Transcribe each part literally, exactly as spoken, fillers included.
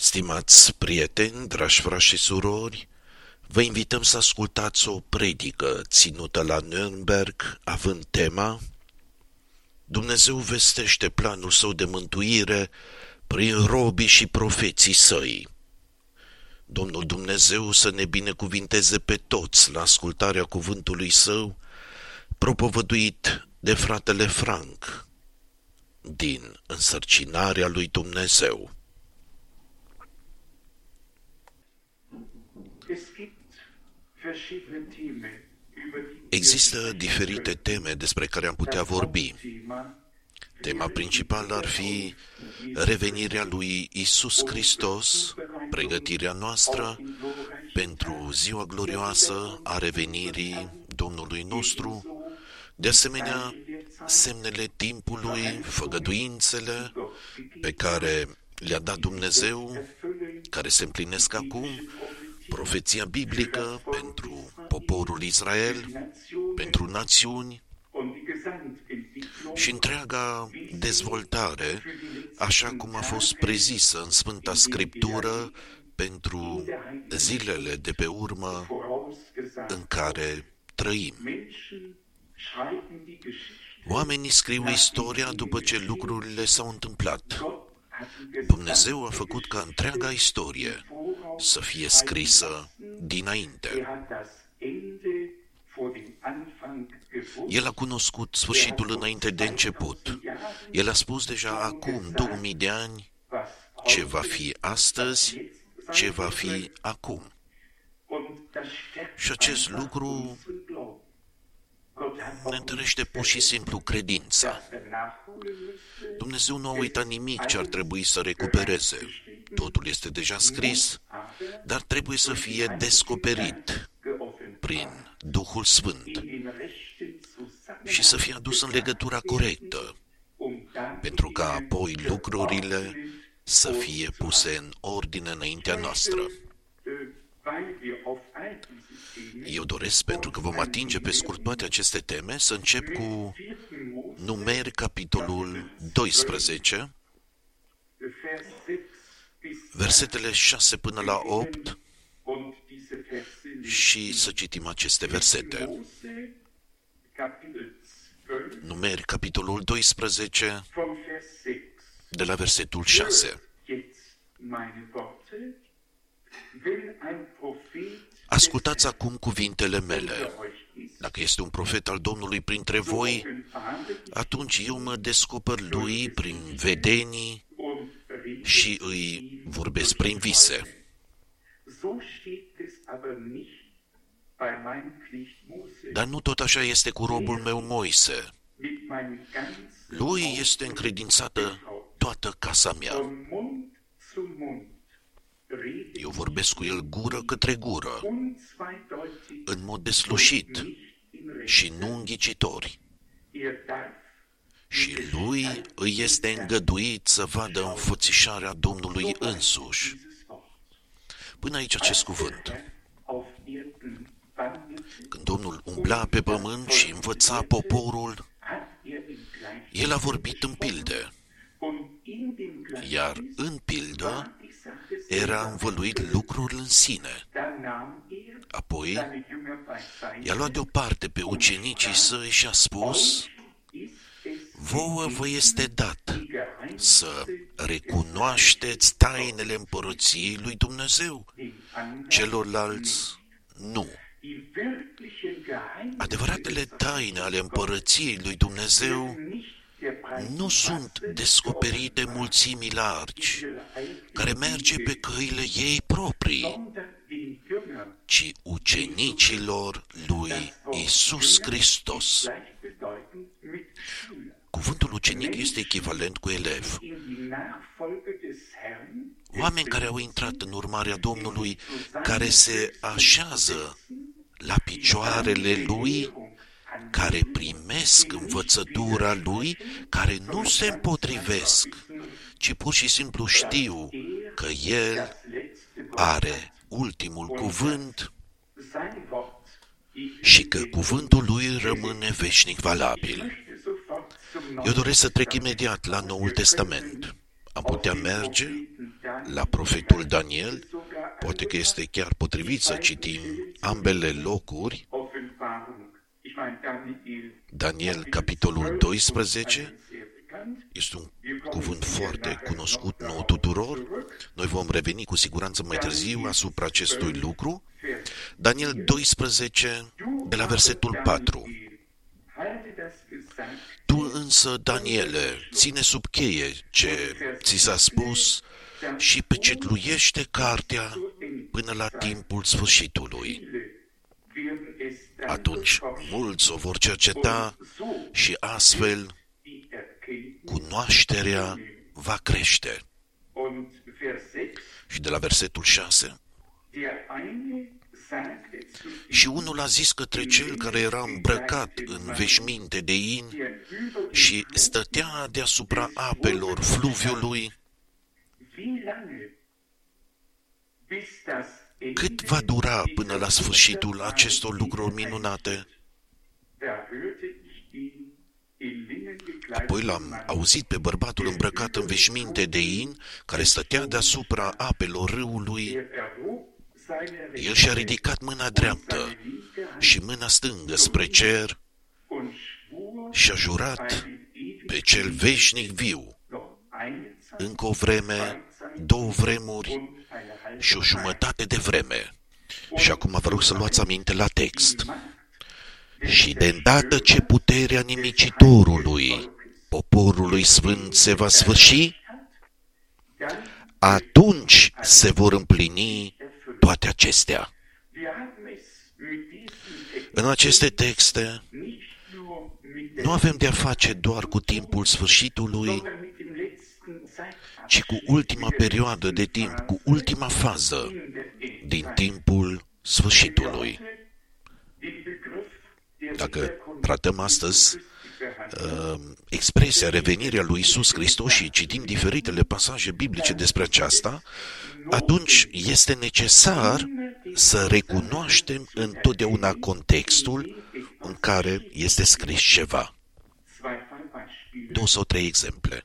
Stimați prieteni, dragi frați și surori, vă invităm să ascultați o predică ținută la Nürnberg, având tema Dumnezeu vestește planul său de mântuire prin robii și profeții săi. Domnul Dumnezeu să ne binecuvinteze pe toți la ascultarea cuvântului său, propovăduit de fratele Frank, din Însărcinarea lui Dumnezeu. Există diferite teme despre care am putea vorbi. Tema principală ar fi revenirea lui Iisus Hristos, pregătirea noastră pentru ziua glorioasă a revenirii Domnului nostru, de asemenea semnele timpului, făgăduințele pe care le-a dat Dumnezeu, care se împlinesc acum, profeția biblică pentru poporul Israel, pentru națiuni și întreaga dezvoltare, așa cum a fost prezisă în Sfânta Scriptură pentru zilele de pe urmă în care trăim. Oamenii scriu istoria după ce lucrurile s-au întâmplat. Dumnezeu a făcut ca întreaga istorie să fie scrisă dinainte. El a cunoscut sfârșitul înainte de început. El a spus deja acum două mii de ani ce va fi astăzi, ce va fi acum. Și acest lucru ne întărește pur și simplu credința. Dumnezeu nu a uitat nimic ce ar trebui să recupereze. Totul este deja scris, dar trebuie să fie descoperit prin Duhul Sfânt și să fie adus în legătura corectă, pentru ca apoi lucrurile să fie puse în ordine înaintea noastră. Eu doresc, pentru că vom atinge pe scurt toate aceste teme, să încep cu Numeri, capitolul doisprezece, versetele șase până la opt, și să citim aceste versete. Numeri, capitolul doisprezece, de la versetul șase. Ascultați acum cuvintele mele. Dacă este un profet al Domnului printre voi, atunci eu mă descoper lui prin vedenii și îi vorbesc prin vise. Dar nu tot așa este cu robul meu Moise. Lui este încredințată toată casa mea. Eu vorbesc cu el gură către gură, în mod deslușit și nu înghicitori. Și lui îi este îngăduit să vadă înfățișarea Domnului însuși. Până aici acest cuvânt. Când Domnul umbla pe pământ și învăța poporul, el a vorbit în pilde, iar în pildă era învăluit lucrul în sine. Apoi i-a luat deoparte pe ucenicii săi și a spus: vouă vă este dat să recunoașteți tainele împărăției lui Dumnezeu, celorlalți nu. Adevăratele taine ale împărăției lui Dumnezeu nu sunt descoperite mulțimii largi, care merge pe căile ei proprii, ci ucenicilor lui Iisus Hristos. Cuvântul ucenic este echivalent cu elev. Oameni care au intrat în urmarea Domnului, care se așează la picioarele lui, care primesc învățătura lui, care nu se împotrivesc, ci pur și simplu știu că el are ultimul cuvânt și că cuvântul lui rămâne veșnic valabil. Eu doresc să trec imediat la Noul Testament. Am putea merge la profetul Daniel, poate că este chiar potrivit să citim ambele locuri. Daniel, capitolul doisprezece, este un cuvânt foarte cunoscut nouă tuturor. Noi vom reveni cu siguranță mai târziu asupra acestui lucru. Daniel doisprezece, de la versetul patru. Tu însă, Daniele, ține sub cheie ce ți s-a spus și pecetluiește cartea până la timpul sfârșitului. Atunci mulți o vor cerceta și astfel cunoașterea va crește. Și de la versetul șase. Și unul a zis către cel care era îmbrăcat în veșminte de in și stătea deasupra apelor fluviului: cât va dura până la sfârșitul acestor lucruri minunate? Apoi l-am auzit pe bărbatul îmbrăcat în veșminte de in, care stătea deasupra apelor râului. El și-a ridicat mâna dreaptă și mâna stângă spre cer și a jurat pe cel veșnic viu, încă o vreme, două vremuri și o jumătate de vreme. Și acum vă rog să luați aminte la text. Și de îndată ce puterea nimicitorului, poporului sfânt, se va sfârși, atunci se vor împlini toate acestea. În aceste texte nu avem de-a face doar cu timpul sfârșitului, ci cu ultima perioadă de timp, cu ultima fază din timpul sfârșitului. Dacă tratăm astăzi uh, expresia revenirea lui Iisus Hristos și citim diferitele pasaje biblice despre aceasta, atunci este necesar să recunoaștem întotdeauna contextul în care este scris ceva. Două sau trei exemple.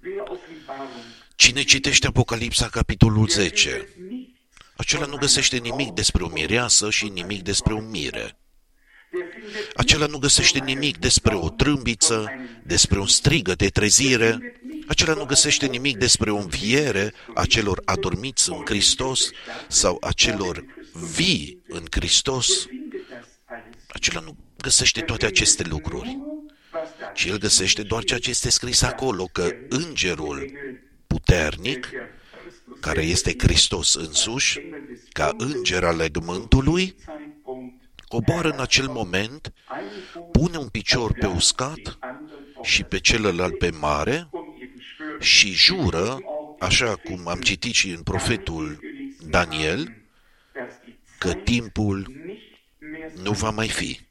Cine citește Apocalipsa, capitolul zece, acela nu găsește nimic despre o mireasă și nimic despre un mire. Acela nu găsește nimic despre o trâmbiță, despre un strigă de trezire. Acela nu găsește nimic despre o înviere a celor adormiți în Hristos sau a celor vii în Hristos. Acela nu găsește toate aceste lucruri, ci el găsește doar ceea ce este scris acolo, că îngerul puternic, care este Hristos însuși, ca înger al legământului, coboară în acel moment, pune un picior pe uscat și pe celălalt pe mare și jură, așa cum am citit și în profetul Daniel, că timpul nu va mai fi.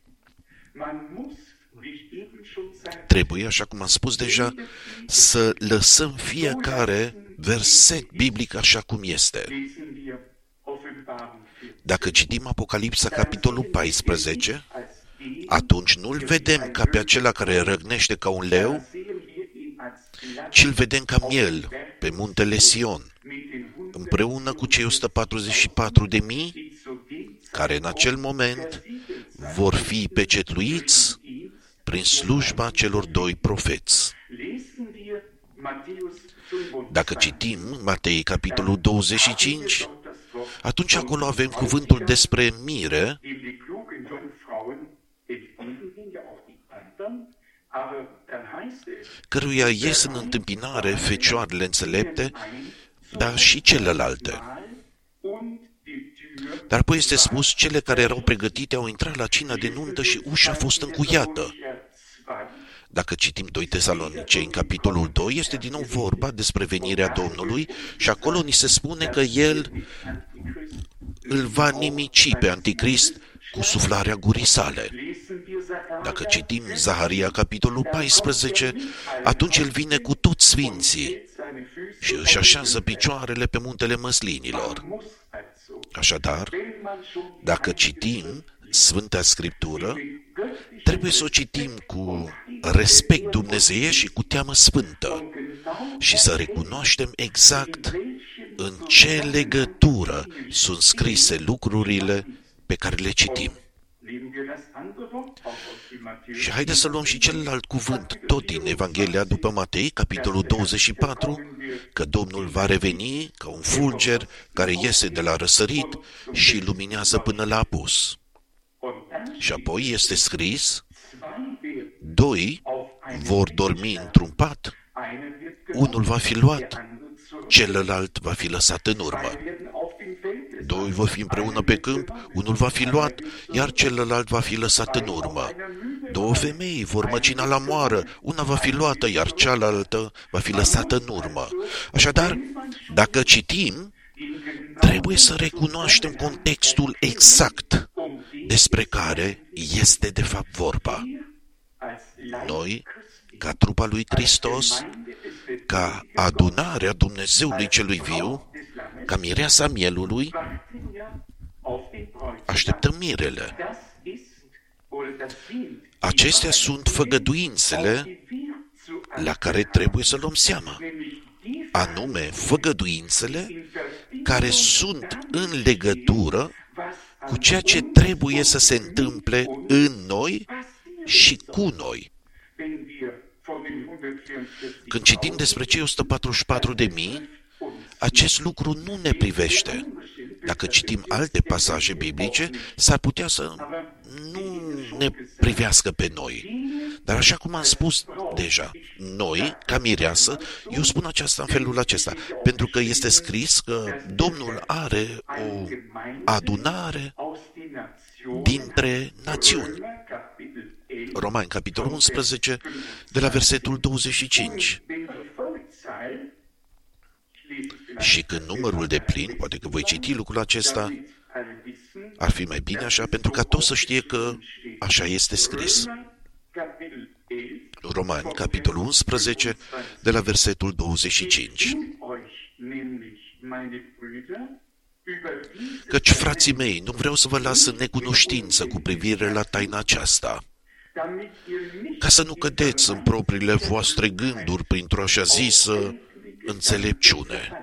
Trebuie, așa cum am spus deja, să lăsăm fiecare verset biblic așa cum este. Dacă citim Apocalipsa, capitolul paisprezece, atunci nu-l vedem ca pe acela care răgnește ca un leu, ci îl vedem ca miel pe muntele Sion, împreună cu cei o sută patruzeci și patru de mii, care în acel moment vor fi pecetluiți prin slujba celor doi profeți. Dacă citim Matei, capitolul douăzeci și cinci, atunci acolo avem cuvântul despre mire, căruia ies în întâmpinare fecioarele înțelepte, dar și celelalte. Dar apoi este spus, cele care erau pregătite au intrat la cina de nuntă și ușa a fost încuiată. Dacă citim doi Tesaloniceni, în capitolul doi, este din nou vorba despre venirea Domnului și acolo ni se spune că El îl va nimici pe Anticrist cu suflarea gurii sale. Dacă citim Zaharia, capitolul paisprezece, atunci El vine cu toți sfinții și își așează picioarele pe muntele măslinilor. Așadar, dacă citim Sfânta Scriptură, trebuie să o citim cu respect dumnezeiesc și cu teamă sfântă și să recunoaștem exact în ce legătură sunt scrise lucrurile pe care le citim. Și haideți să luăm și celălalt cuvânt, tot din Evanghelia după Matei, capitolul douăzeci și patru, că Domnul va reveni ca un fulger care iese de la răsărit și luminează până la apus. Și apoi este scris, doi vor dormi într-un pat, unul va fi luat, celălalt va fi lăsat în urmă. Doi vor fi împreună pe câmp, unul va fi luat, iar celălalt va fi lăsat în urmă. Două femei vor măcina la moară, una va fi luată, iar cealaltă va fi lăsată în urmă. Așadar, dacă citim, trebuie să recunoaștem contextul exact despre care este de fapt vorba. Noi, ca trupa lui Hristos, ca adunarea Dumnezeului celui viu, ca mireasa mielului, așteptăm mirele. Acestea sunt făgăduințele la care trebuie să luăm seama, anume făgăduințele care sunt în legătură cu ceea ce trebuie să se întâmple în noi și cu noi. Când citim despre cei o sută patruzeci și patru de mii, acest lucru nu ne privește. Dacă citim alte pasaje biblice, s-ar putea să nu ne privească pe noi. Dar așa cum am spus deja, noi, ca mireasă, eu spun aceasta în felul acesta, pentru că este scris că Domnul are o adunare dintre națiuni. Romani, capitolul unsprezece, de la versetul douăzeci și cinci. Și când numărul de plin, poate că voi citi lucrul acesta, ar fi mai bine așa, pentru ca toți să știe că așa este scris. Romani, capitolul unsprezece, de la versetul douăzeci și cinci. Căci, frații mei, nu vreau să vă las în necunoștință cu privire la taina aceasta, ca să nu cădeți în propriile voastre gânduri printr-o așa zisă înțelepciune.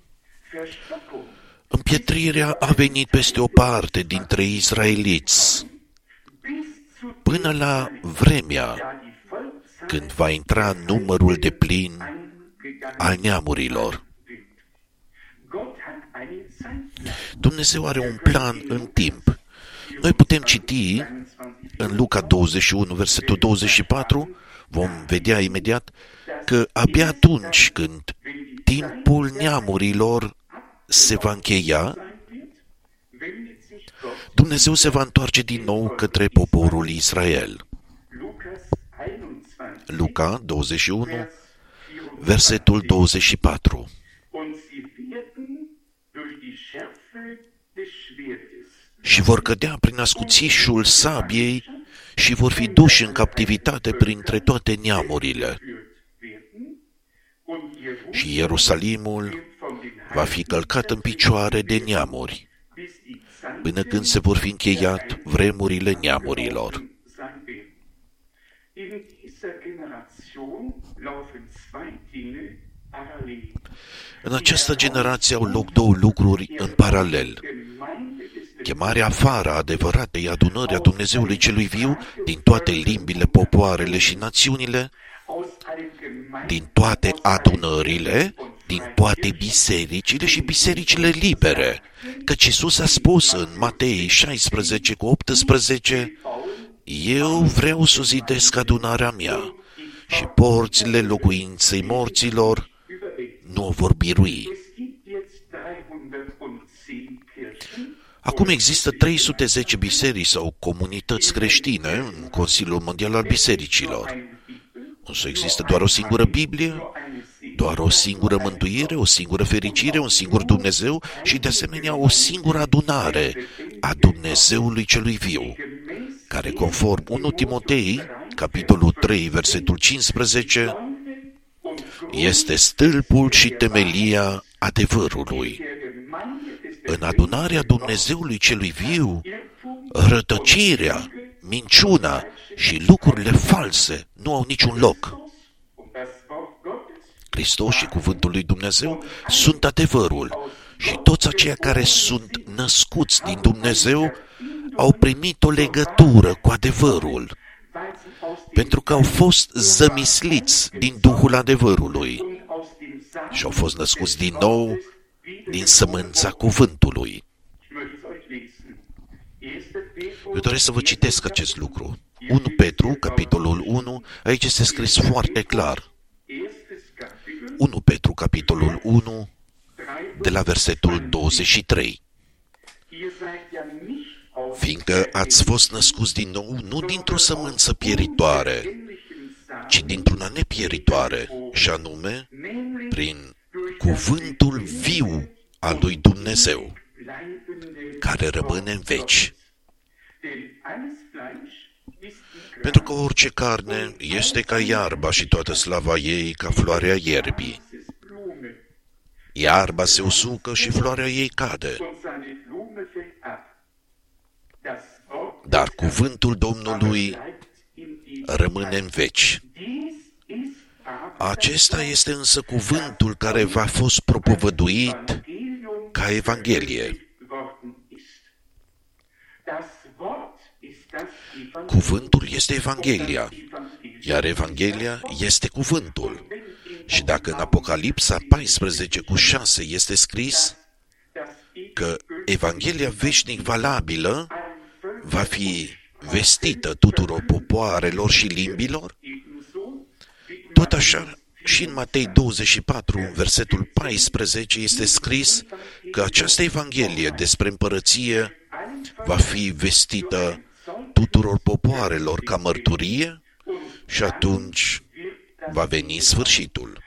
Împietrirea a venit peste o parte dintre israeliți, până la vremea când va intra numărul de plin al neamurilor. Dumnezeu are un plan în timp. Noi putem citi în Luca douăzeci și unu, versetul douăzeci și patru, vom vedea imediat că abia atunci când timpul neamurilor se va încheia, Dumnezeu se va întoarce din nou către poporul Israel. Luca douăzeci și unu, versetul douăzeci și patru. Și vor cădea prin ascuțișul sabiei și vor fi duși în captivitate printre toate neamurile. Și Ierusalimul va fi călcat în picioare de neamuri, până când se vor fi încheiat vremurile neamurilor. În această generație au loc două lucruri în paralel. Chemarea afară adevăratei adunări a Dumnezeului celui viu din toate limbile, popoarele și națiunile, din toate adunările, din toate bisericile și bisericile libere. Căci Iisus a spus în Matei șaisprezece cu optsprezece, eu vreau să zidesc adunarea mea și porțile locuinței morților nu o vor birui. Acum există trei sute zece biserici sau comunități creștine în Consiliul Mondial al Bisericilor. Însă există doar o singură Biblie, doar o singură mântuire, o singură fericire, un singur Dumnezeu și de asemenea o singură adunare a Dumnezeului celui viu, care conform unu Timotei, capitolul trei, versetul cincisprezece, este stâlpul și temelia adevărului. În adunarea Dumnezeului celui viu, rătăcirea, minciuna și lucrurile false nu au niciun loc. Hristos și cuvântul lui Dumnezeu sunt adevărul și toți aceia care sunt născuți din Dumnezeu au primit o legătură cu adevărul, pentru că au fost zămisliți din Duhul adevărului și au fost născuți din nou din sămânța cuvântului. Eu doresc să vă citesc acest lucru. unu Petru, capitolul unu, aici este scris foarte clar. unu Petru, capitolul unu, de la versetul douăzeci și trei. Fiindcă ați fost născuți din nou, nu dintr-o sămânță pieritoare, ci dintr-una nepieritoare, și anume prin cuvântul viu al lui Dumnezeu, care rămâne în veci. Pentru că orice carne este ca iarba și toată slava ei ca floarea ierbii. Iarba se usucă și floarea ei cade. Dar cuvântul Domnului rămâne în veci. Acesta este însă cuvântul care v-a fost propovăduit ca Evanghelie. Cuvântul este Evanghelia, iar Evanghelia este cuvântul. Și dacă în Apocalipsa paisprezece cu șase este scris că Evanghelia veșnic valabilă va fi vestită tuturor popoarelor și limbilor, tot așa și în Matei douăzeci și patru, versetul paisprezece, este scris că această Evanghelie despre împărăție va fi vestită tuturor popoarelor ca mărturie și atunci va veni sfârșitul.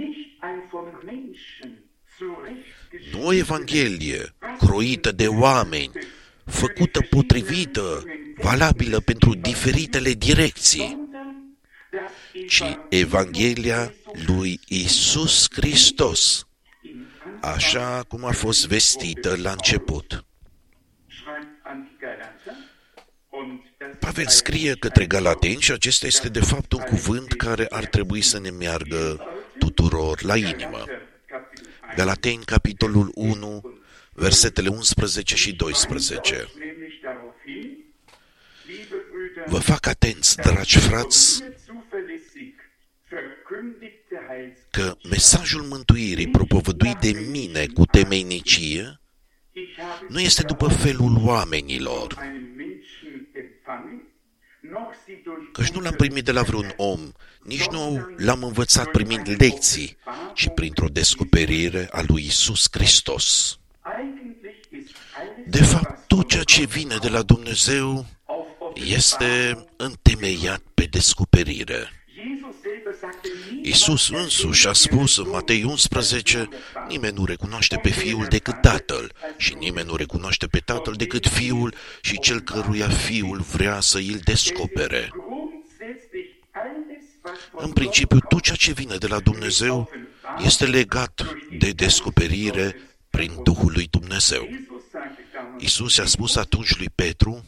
Nu o Evanghelie croită de oameni, făcută potrivită, valabilă pentru diferitele direcții, ci Evanghelia lui Iisus Hristos, așa cum a fost vestită la început. Pavel scrie către Galateni și acesta este de fapt un cuvânt care ar trebui să ne meargă tuturor la inimă. Galateni, capitolul unu, versetele unsprezece și doisprezece. Vă fac atenți, dragi frați, că mesajul mântuirii propovăduit de mine cu temeinicie nu este după felul oamenilor, căci nu l-am primit de la vreun om, nici nu l-am învățat primind lecții, ci printr-o descoperire a lui Iisus Hristos. De fapt, tot ceea ce vine de la Dumnezeu este întemeiat pe descoperire. Iisus însuși a spus în Matei unsprezece, nimeni nu recunoaște pe Fiul decât Tatăl și nimeni nu recunoaște pe Tatăl decât Fiul și cel căruia Fiul vrea să îl descopere. În principiu, tot ceea ce vine de la Dumnezeu este legat de descoperire prin Duhul lui Dumnezeu. Iisus i-a spus atunci lui Petru,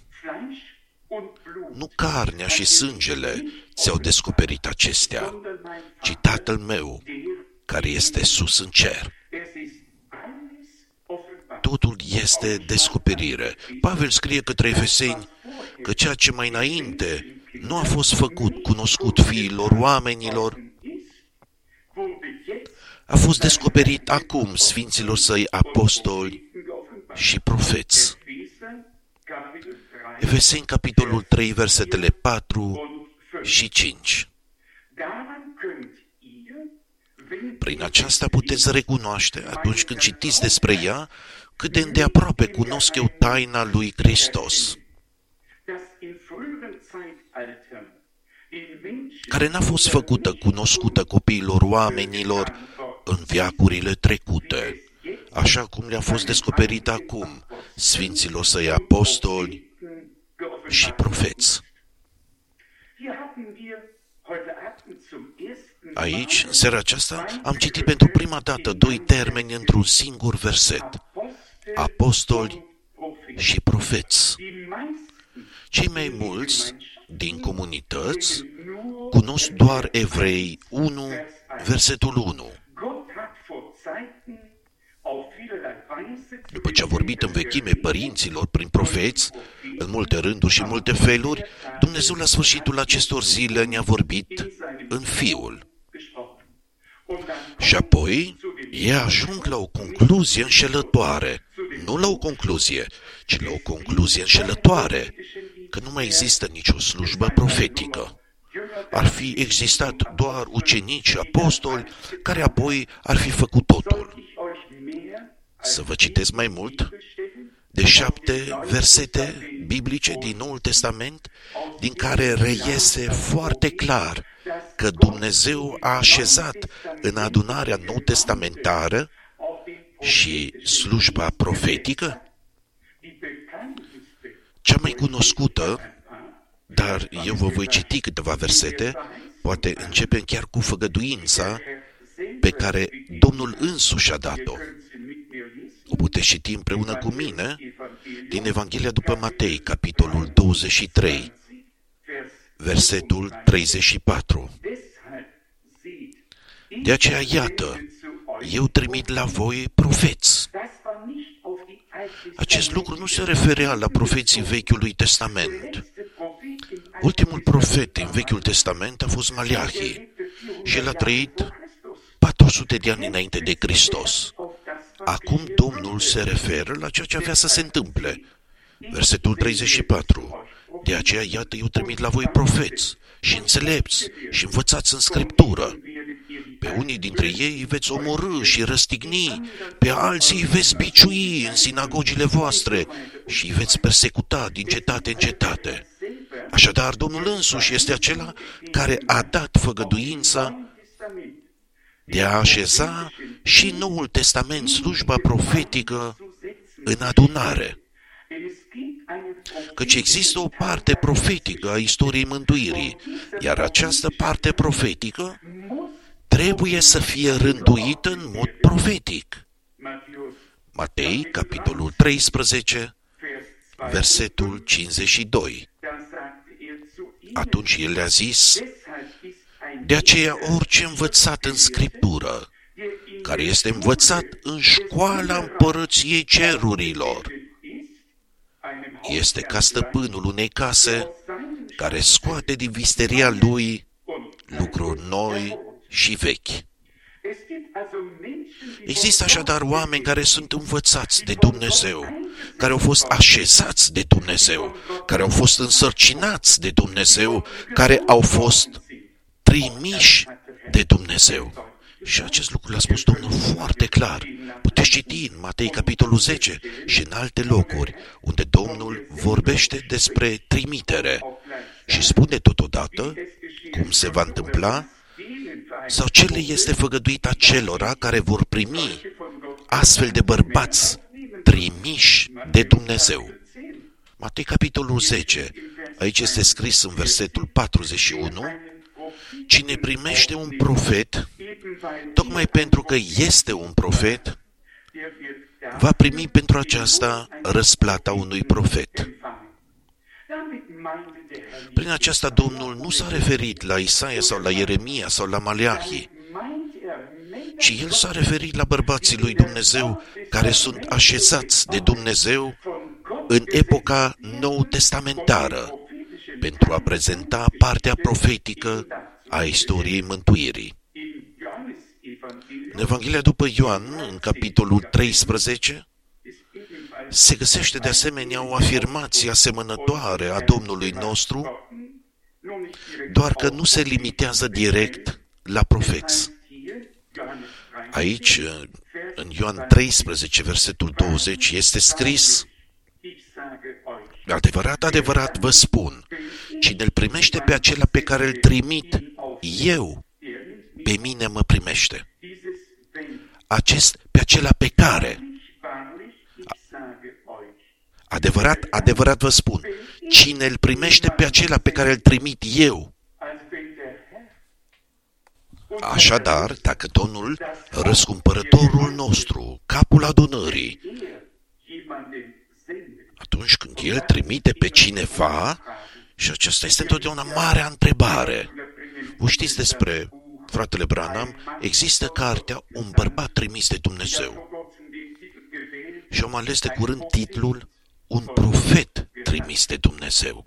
nu carnea și sângele ți-au descoperit acestea, ci Tatăl meu, care este sus în cer. Totul este descoperire. Pavel scrie către Efeseni că ceea ce mai înainte nu a fost făcut, cunoscut fiilor oamenilor, a fost descoperit acum sfinților săi apostoli și profeți. Efeseni, capitolul trei, versetele patru și cinci. Prin aceasta puteți recunoaște, atunci când citiți despre ea, cât de îndeaproape cunosc eu taina lui Hristos, care n-a fost făcută cunoscută copiilor oamenilor în veacurile trecute, așa cum le-a fost descoperit acum sfinților săi apostoli și profeți. Aici, în seara aceasta, am citit pentru prima dată doi termeni într-un singur verset: apostoli și profeți. Cei mai mulți din comunități cunosc doar Evrei unu, versetul unu. După ce a vorbit în vechime părinților prin profeți, în multe rânduri și în multe feluri, Dumnezeu la sfârșitul acestor zile ne-a vorbit în Fiul. Și apoi, ei ajung la o concluzie înșelătoare. Nu la o concluzie, ci la o concluzie înșelătoare, că nu mai există nicio slujbă profetică. Ar fi existat doar ucenici și apostoli, care apoi ar fi făcut totul. Să vă citesc mai mult de șapte versete biblice din Noul Testament, din care reiese foarte clar că Dumnezeu a așezat în adunarea nou-testamentară și slujba profetică, cea mai cunoscută, dar eu vă voi citi câteva versete, poate începem chiar cu făgăduința pe care Domnul însuși a dat-o. O puteți citi împreună cu mine din Evanghelia după Matei, capitolul douăzeci și trei, versetul treizeci și patru. De aceea, iată, eu trimit la voi profeți. Acest lucru nu se referea la profeții Vechiului Testament. Ultimul profet din Vechiul Testament a fost Maleahi și el a trăit patru sute de ani înainte de Hristos. Acum Domnul se referă la ceea ce avea să se întâmple. Versetul treizeci și patru. De aceea, iată, eu trimit la voi profeți și înțelepți și învățați în Scriptură. Pe unii dintre ei îi veți omorî și răstigni, pe alții îi veți biciui în sinagogile voastre și îi veți persecuta din cetate în cetate. Așadar, Domnul însuși este acela care a dat făgăduința de a așeza și Noul Testament slujba profetică în adunare. Căci există o parte profetică a istoriei mântuirii, iar această parte profetică trebuie să fie rânduită în mod profetic. Matei, capitolul treisprezece, versetul cincizeci și doi. Atunci el le-a zis: de aceea orice învățat în Scriptură, care este învățat în școala împărăției cerurilor, este ca stăpânul unei case care scoate din visteria lui lucruri noi și vechi. Există așadar oameni care sunt învățați de Dumnezeu, care au fost așezați de Dumnezeu, care au fost însărcinați de Dumnezeu, care au fost trimiși de Dumnezeu. Și acest lucru l-a spus Domnul foarte clar. Puteți citi în Matei, capitolul zece și în alte locuri, unde Domnul vorbește despre trimitere și spune totodată cum se va întâmpla sau ce le este făgăduit acelora care vor primi astfel de bărbați trimiși de Dumnezeu. Matei, capitolul zece, aici este scris în versetul patruzeci și unu, cine primește un profet, tocmai pentru că este un profet, va primi pentru aceasta răsplata unui profet. Prin aceasta Domnul nu s-a referit la Isaia sau la Ieremia sau la Maleahi, ci El s-a referit la bărbații lui Dumnezeu care sunt așezați de Dumnezeu în epoca nou-testamentară pentru a prezenta partea profetică a istoriei mântuirii. În Evanghelia după Ioan, în capitolul treisprezece, se găsește de asemenea o afirmație asemănătoare a Domnului nostru, doar că nu se limitează direct la profeți. Aici, în Ioan treisprezece, versetul douăzeci, este scris: adevărat, adevărat vă spun, cine îl primește pe acela pe care îl trimit eu, pe mine mă primește. Acest pe acela pe care. Adevărat, adevărat vă spun, cine îl primește pe acela pe care îl trimit eu. Așadar, dacă Domnul, răscumpărătorul nostru, capul adunării, atunci când El trimite pe cineva, și aceasta este întotdeauna marea întrebare. Vă știți despre fratele Branham, există cartea Un bărbat trimis de Dumnezeu. Și am ales de curând titlul Un profet trimis de Dumnezeu.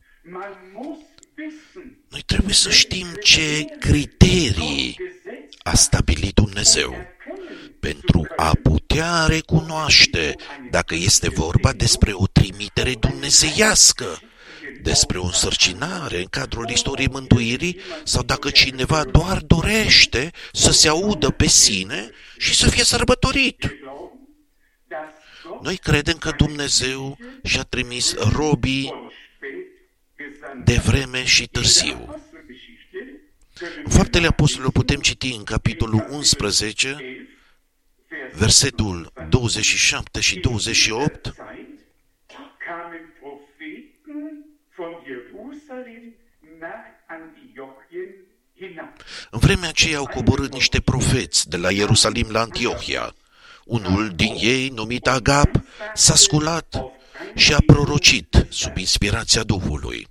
Noi trebuie să știm ce criterii a stabilit Dumnezeu pentru a putea recunoaște dacă este vorba despre o trimitere dumnezeiască, despre o însărcinare în cadrul istoriei mântuirii, sau dacă cineva doar dorește să se audă pe sine și să fie sărbătorit. Noi credem că Dumnezeu și-a trimis robii de vreme și târziu. În Faptele Apostolilor putem citi în capitolul unsprezece, versetul douăzeci și șapte și douăzeci și opt, în vremea aceea au coborât niște profeți de la Ierusalim la Antiohia. Unul din ei, numit Agap, s-a sculat și a prorocit sub inspirația Duhului.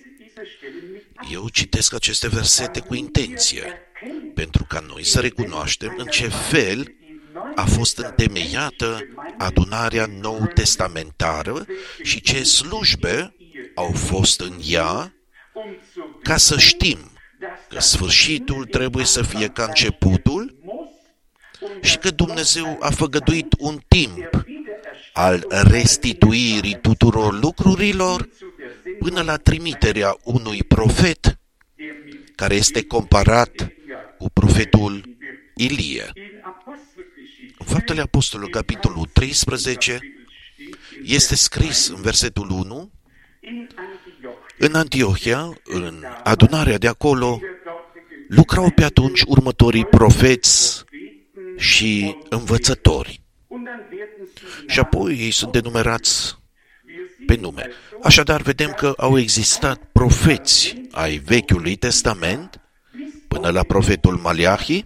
Eu citesc aceste versete cu intenție, pentru ca noi să recunoaștem în ce fel a fost întemeiată adunarea nou-testamentară și ce slujbe au fost în ea, ca să știm că sfârșitul trebuie să fie ca începutul și că Dumnezeu a făgăduit un timp al restituirii tuturor lucrurilor până la trimiterea unui profet care este comparat cu profetul Ilie. În Faptele Apostolilor, capitolul treisprezece, este scris în versetul unu: în Antiohia, în adunarea de acolo, lucrau pe atunci următorii profeți și învățători. Și apoi ei sunt enumerați pe nume. Așadar, vedem că au existat profeți ai Vechiului Testament, până la profetul Maleahi,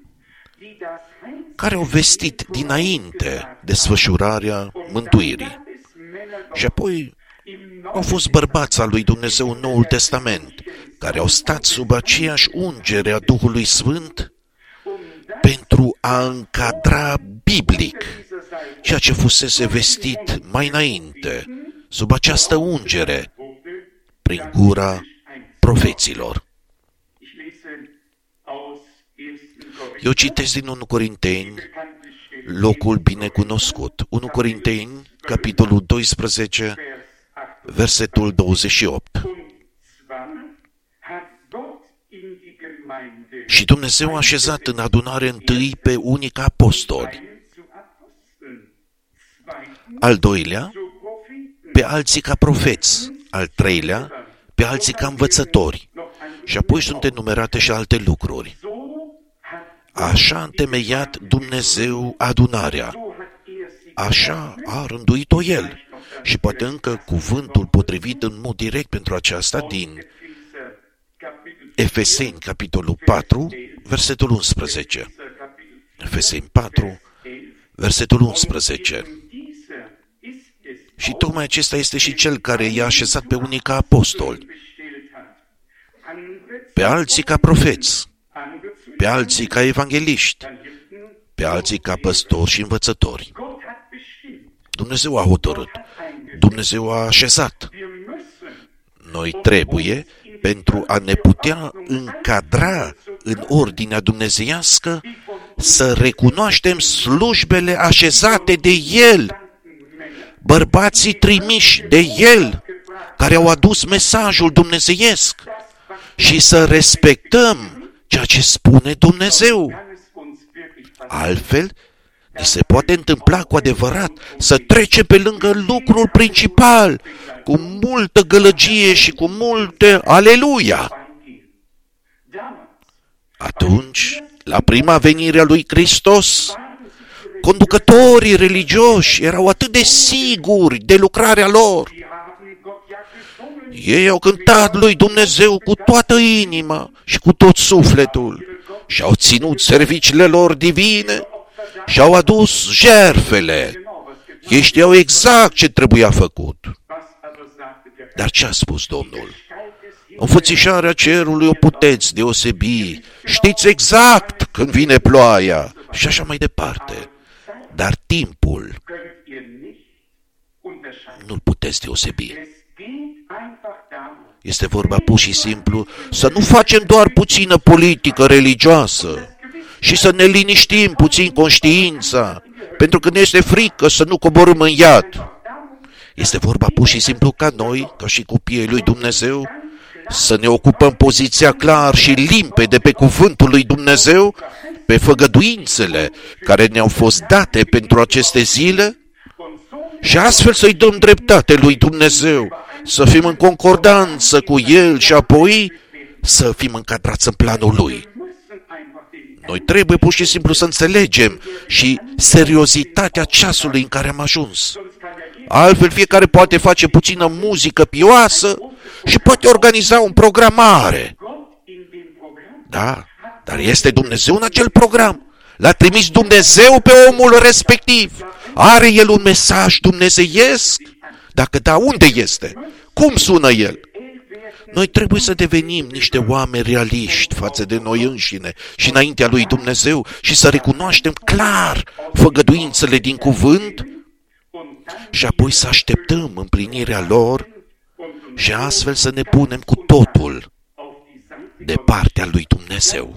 care au vestit dinainte desfășurarea mântuirii. Și apoi au fost bărbați al lui Dumnezeu în Noul Testament, care au stat sub aceeași ungere a Duhului Sfânt pentru a încadra biblic ceea ce fusese vestit mai înainte, sub această ungere, prin gura profeților. Eu citesc din unu Corinteni, locul binecunoscut. unu Corinteni, capitolul doisprezece, versetul douăzeci și opt. Și Dumnezeu a așezat în adunare întâi pe unii ca apostoli, al doilea pe alții ca profeți, al treilea pe alții ca învățători, și apoi sunt enumerate și alte lucruri. Așa a întemeiat Dumnezeu adunarea, așa a rânduit-o El. Și poate încă cuvântul potrivit în mod direct pentru aceasta din Efeseni, capitolul patru, versetul unsprezece. Efeseni patru, versetul unsprezece. Și tocmai acesta este și cel care i-a așezat pe unii ca apostoli, pe alții ca profeți, pe alții ca evangeliști, pe alții ca păstori și învățători. Dumnezeu a hotărât, Dumnezeu a așezat. Noi trebuie, pentru a ne putea încadra în ordinea dumnezeiască, să recunoaștem slujbele așezate de El, bărbații trimiși de El, care au adus mesajul dumnezeiesc, și să respectăm ceea ce spune Dumnezeu. Altfel, ni se poate întâmpla cu adevărat să trecem pe lângă lucrul principal, cu multă gălăgie și cu multe aleluia. Atunci, la prima venire a lui Hristos, conducătorii religioși erau atât de siguri de lucrarea lor. Ei au cântat lui Dumnezeu cu toată inima și cu tot sufletul și au ținut serviciile lor divine și au adus jertfele. Ei știau exact ce trebuia făcut. Dar ce a spus Domnul? Înfățișarea cerului o puteți deosebi. Știți exact când vine ploaia și așa mai departe. Dar timpul nu-l puteți deosebi. Este vorba pur și simplu să nu facem doar puțină politică religioasă și să ne liniștim puțin conștiința, pentru că ne este frică să nu coborâm în iad. Este vorba pur și simplu ca noi, ca și copiii lui Dumnezeu, să ne ocupăm poziția clar și limpede pe cuvântul lui Dumnezeu, pe făgăduințele care ne-au fost date pentru aceste zile și astfel să-i dăm dreptate lui Dumnezeu, să fim în concordanță cu El și apoi să fim încadrați în planul Lui. Noi trebuie pur și simplu să înțelegem și seriozitatea ceasului în care am ajuns. Altfel fiecare poate face puțină muzică pioasă și poate organiza un program mare. Da, dar este Dumnezeu în acel program. L-a trimis Dumnezeu pe omul respectiv. Are el un mesaj dumnezeiesc? Dacă da, unde este? Cum sună el? Noi trebuie să devenim niște oameni realiști față de noi înșine și înaintea lui Dumnezeu și să recunoaștem clar făgăduințele din cuvânt și apoi să așteptăm împlinirea lor și astfel să ne punem cu totul de partea lui Dumnezeu.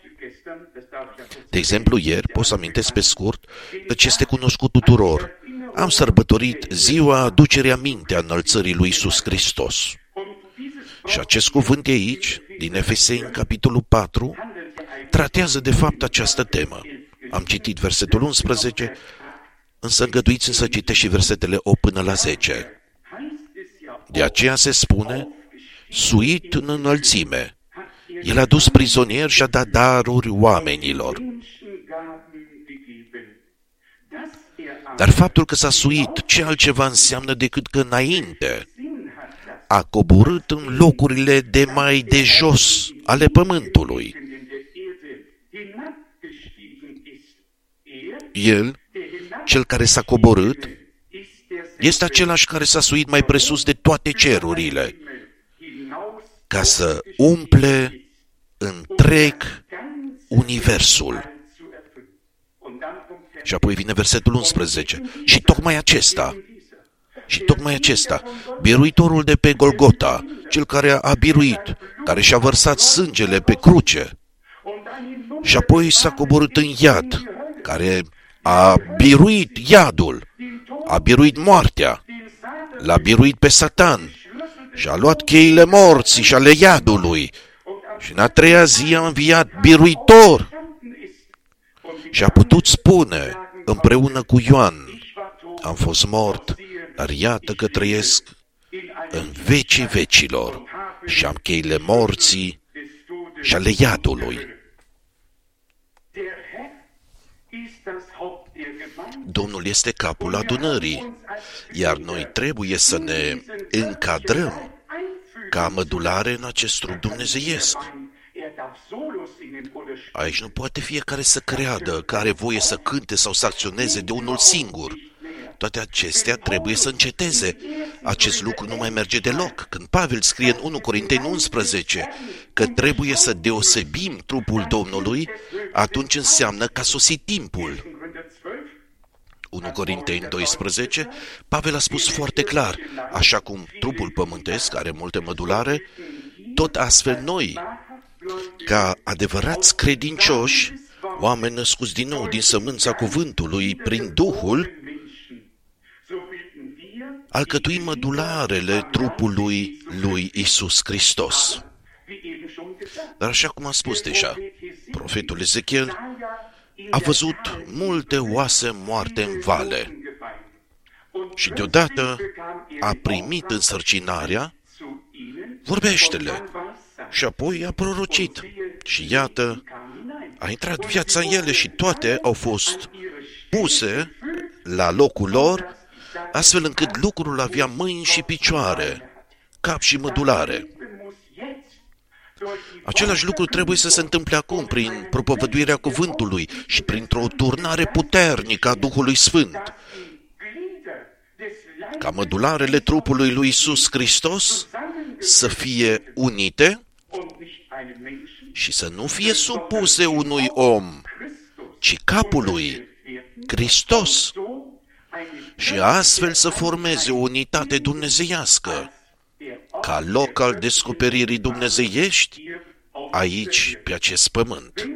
De exemplu, ieri, pot să amintesc pe scurt, căci este cunoscut tuturor, am sărbătorit ziua aducerii aminte a înălțării lui Iisus Hristos. Și acest cuvânt de aici, din Efeseni, capitolul patru, tratează de fapt această temă. Am citit versetul unsprezece, însă îngăduiți să citești și versetele opt până la zece. De aceea se spune, suit în înălțime. El a dus prizonieri și a dat daruri oamenilor. Dar faptul că s-a suit, ce altceva înseamnă decât că înainte a coborât în locurile de mai de jos ale pământului. El, cel care s-a coborât, este același care s-a suit mai presus de toate cerurile, ca să umple întreg universul. Și apoi vine versetul unsprezece. Și tocmai acesta, și tocmai acesta, biruitorul de pe Golgota, cel care a biruit, care și-a vărsat sângele pe cruce, și apoi s-a coborât în iad, care a biruit iadul, a biruit moartea, l-a biruit pe Satan și a luat cheile morții și ale iadului și în a treia zi a înviat biruitor și a putut spune împreună cu Ioan, am fost mort, dar iată că trăiesc în vecii vecilor și am cheile morții și ale iadului. Domnul este capul adunării, iar noi trebuie să ne încadrăm ca mădulare în acest trup dumnezeiesc. Aici nu poate fiecare să creadă că are voie să cânte sau să acționeze de unul singur. Toate acestea trebuie să înceteze. Acest lucru nu mai merge deloc. Când Pavel scrie în unu Corinteni unsprezece că trebuie să deosebim trupul Domnului, atunci înseamnă că a sosit timpul. unu Corinteni doisprezece, Pavel a spus foarte clar, așa cum trupul pământesc are multe mădulare, tot astfel noi, ca adevărați credincioși, oameni născuți din nou din sămânța cuvântului prin Duhul, alcătuim mădularele trupului lui Iisus Hristos. Dar așa cum am spus deja, profetul Ezechiel a văzut multe oase moarte în vale și deodată a primit însărcinarea, vorbește-le, și apoi a prorocit. Și iată, a intrat viața în ele și toate au fost puse la locul lor, astfel încât lucrul avea mâini și picioare, cap și mădulare. Același lucru trebuie să se întâmple acum prin propovăduirea cuvântului și printr-o turnare puternică a Duhului Sfânt. Ca mădularele trupului lui Iisus Hristos să fie unite și să nu fie supuse unui om, ci capului, Hristos, și astfel să formeze o unitate dumnezeiască, ca loc al descoperirii dumnezeiești aici, pe acest pământ.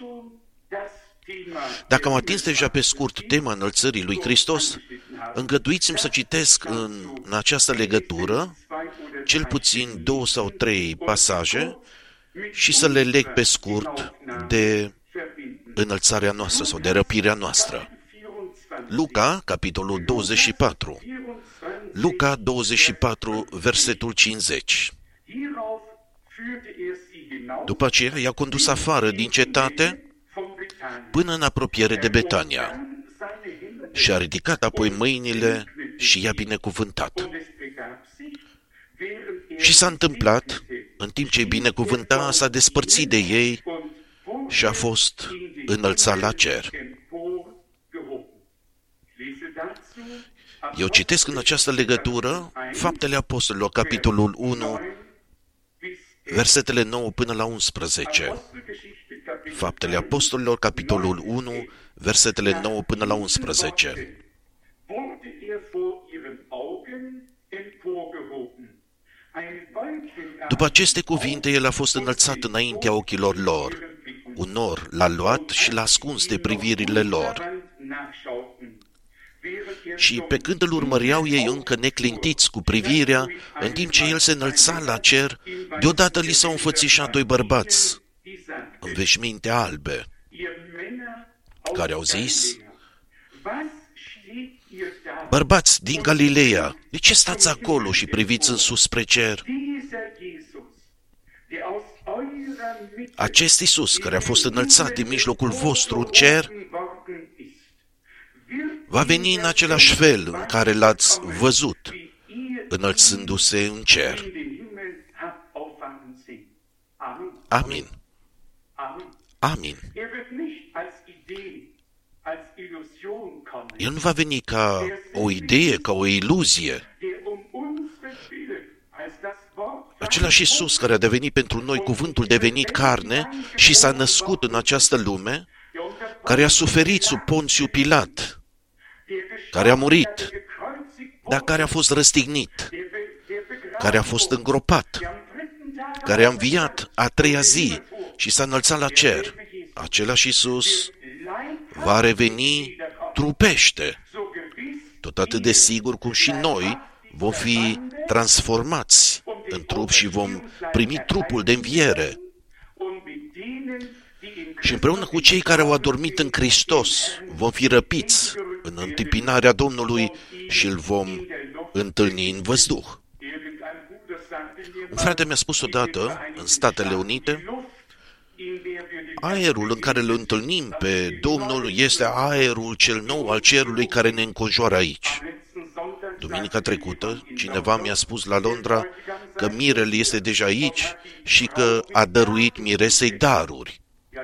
Dacă am atins deja pe scurt tema înălțării lui Hristos, îngăduiți-mi să citesc în, în această legătură cel puțin două sau trei pasaje și să le leg pe scurt de înălțarea noastră sau de răpirea noastră. Luca, capitolul douăzeci și patru. Luca douăzeci și patru, versetul cincizeci. După aceea i-a condus afară din cetate până în apropiere de Betania și a ridicat apoi mâinile și i-a binecuvântat. Și s-a întâmplat, în timp ce îi binecuvânta, s-a despărțit de ei și a fost înălțat la cer. Eu citesc în această legătură Faptele Apostolilor, capitolul unu, versetele nouă până la unsprezece. Faptele Apostolilor, capitolul unu, versetele nouă până la unsprezece. După aceste cuvinte, el a fost înălțat înaintea ochilor lor. Un nor l-a luat și l-a ascuns de privirile lor. Și pe când îl urmăreau ei încă neclintiți cu privirea, în timp ce el se înălța la cer, deodată li s-au înfățișat doi bărbați în veșminte albe, care au zis: bărbați din Galileea, de ce stați acolo și priviți în sus spre cer? Acest Iisus, care a fost înălțat din mijlocul vostru în cer, va veni în același fel în care l-ați văzut, înălțându-se în cer. Amin. Amin. El nu va veni ca o idee, ca o iluzie. Același Iisus care a devenit pentru noi cuvântul devenit carne și s-a născut în această lume, care a suferit sub Ponțiu Pilat, care a murit, dar care a fost răstignit, care a fost îngropat, care a înviat a treia zi și s-a înălțat la cer. Același Iisus va reveni trupește, tot atât de sigur cum și noi vom fi transformați în trup și vom primi trupul de înviere. Și împreună cu cei care au adormit în Hristos vom fi răpiți în întâmpinarea Domnului și îl vom întâlni în văzduh. Un frate mi-a spus odată, în Statele Unite, aerul în care îl întâlnim pe Domnul este aerul cel nou al cerului care ne înconjoară aici. Duminica trecută, cineva mi-a spus la Londra că mirele este deja aici și că a dăruit miresei daruri.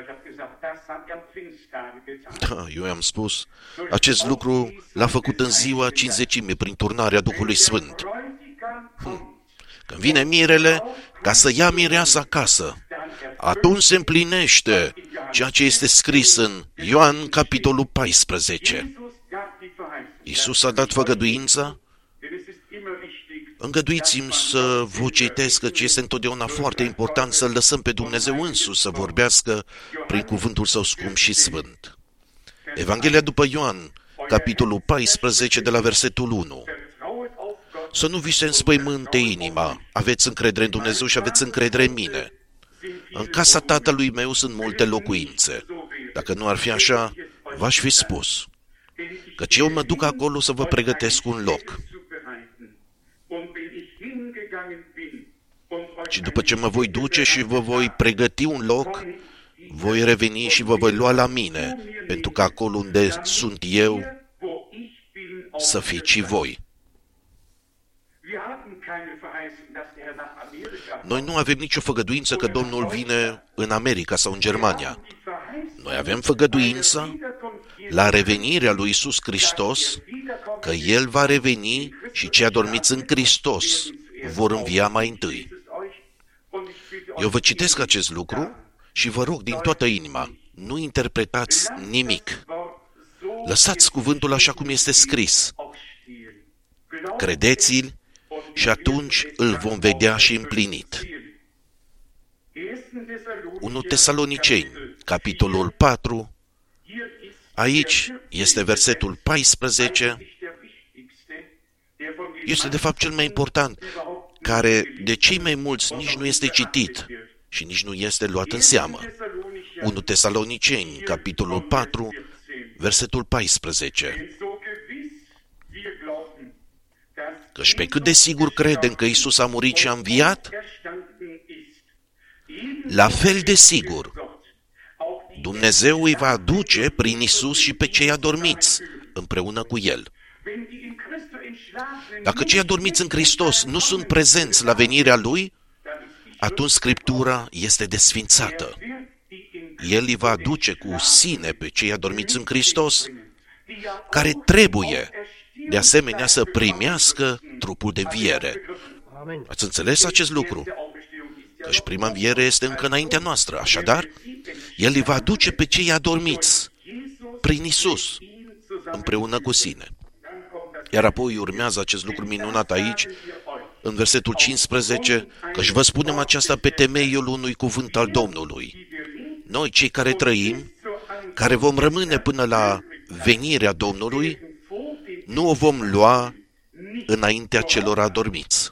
Da, eu i-am spus, acest lucru l-a făcut în ziua cincizecime prin turnarea Duhului Sfânt. Hm. Când vine mirele, ca să ia mireasa acasă, atunci se împlinește ceea ce este scris în Ioan, capitolul paisprezece. Iisus a dat făgăduința. Îngăduiți-mi să vă citesc că este întotdeauna foarte important să lăsăm pe Dumnezeu însuși să vorbească prin cuvântul Său scump și sfânt. Evanghelia după Ioan, capitolul paisprezece, de la versetul unu. Să nu vi se înspăimânte inima, aveți încredere în Dumnezeu și aveți încredere în mine. În casa Tatălui meu sunt multe locuințe. Dacă nu ar fi așa, v-aș fi spus, căci eu mă duc acolo să vă pregătesc un loc. Și după ce mă voi duce și vă voi pregăti un loc, voi reveni și vă voi lua la mine, pentru că acolo unde sunt eu, să fiți și voi. Noi nu avem nicio făgăduință că Domnul vine în America sau în Germania. Noi avem făgăduința la revenirea lui Iisus Hristos, că El va reveni și cei adormiți în Hristos vor învia mai întâi. Eu vă citesc acest lucru și vă rog din toată inima, nu interpretați nimic. Lăsați cuvântul așa cum este scris. Credeți-l și atunci îl vom vedea și împlinit. unu Tesaloniceni, capitolul patru, aici este versetul paisprezece, este de fapt cel mai important, care de cei mai mulți nici nu este citit și nici nu este luat în seamă. unu Tesaloniceni, capitolul patru, versetul paisprezece. Căci pe cât de sigur credem că Iisus a murit și a înviat, la fel de sigur Dumnezeu îi va aduce prin Iisus și pe cei adormiți împreună cu El. Dacă cei adormiți în Hristos nu sunt prezenți la venirea Lui, atunci Scriptura este desfințată. El îi va aduce cu sine pe cei adormiți în Hristos, care trebuie de asemenea să primească trupul de înviere. Ați înțeles acest lucru? Căci prima înviere este încă înaintea noastră. Așadar, El îi va aduce pe cei adormiți prin Iisus împreună cu sine. Iar apoi urmează acest lucru minunat aici, în versetul cincisprezece, căci vă spunem aceasta pe temeiul unui cuvânt al Domnului. Noi, cei care trăim, care vom rămâne până la venirea Domnului, nu o vom lua înaintea celor adormiți.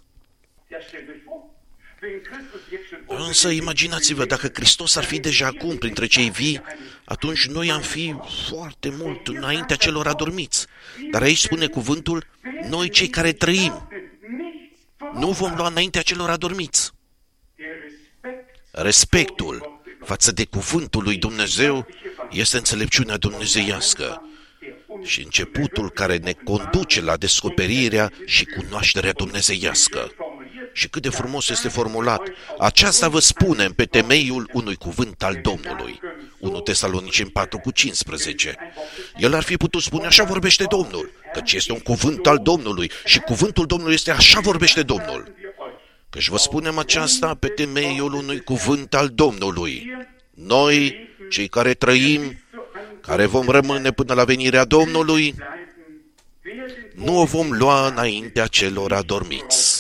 Însă imaginați-vă, dacă Hristos ar fi deja acum printre cei vii, atunci noi am fi foarte mult înaintea celor adormiți. Dar aici spune cuvântul, noi cei care trăim, nu vom lua înaintea celor adormiți. Respectul față de cuvântul lui Dumnezeu este înțelepciunea dumnezeiască și începutul care ne conduce la descoperirea și cunoașterea dumnezeiască. Și cât de frumos este formulat. Aceasta vă spunem pe temeiul unui cuvânt al Domnului. unu Tesaloniceni patru cu cincisprezece. El ar fi putut spune, așa vorbește Domnul, căci este un cuvânt al Domnului și cuvântul Domnului este, așa vorbește Domnul. Căci vă spunem aceasta pe temeiul unui cuvânt al Domnului. Noi, cei care trăim, care vom rămâne până la venirea Domnului, nu o vom lua înaintea celor adormiți.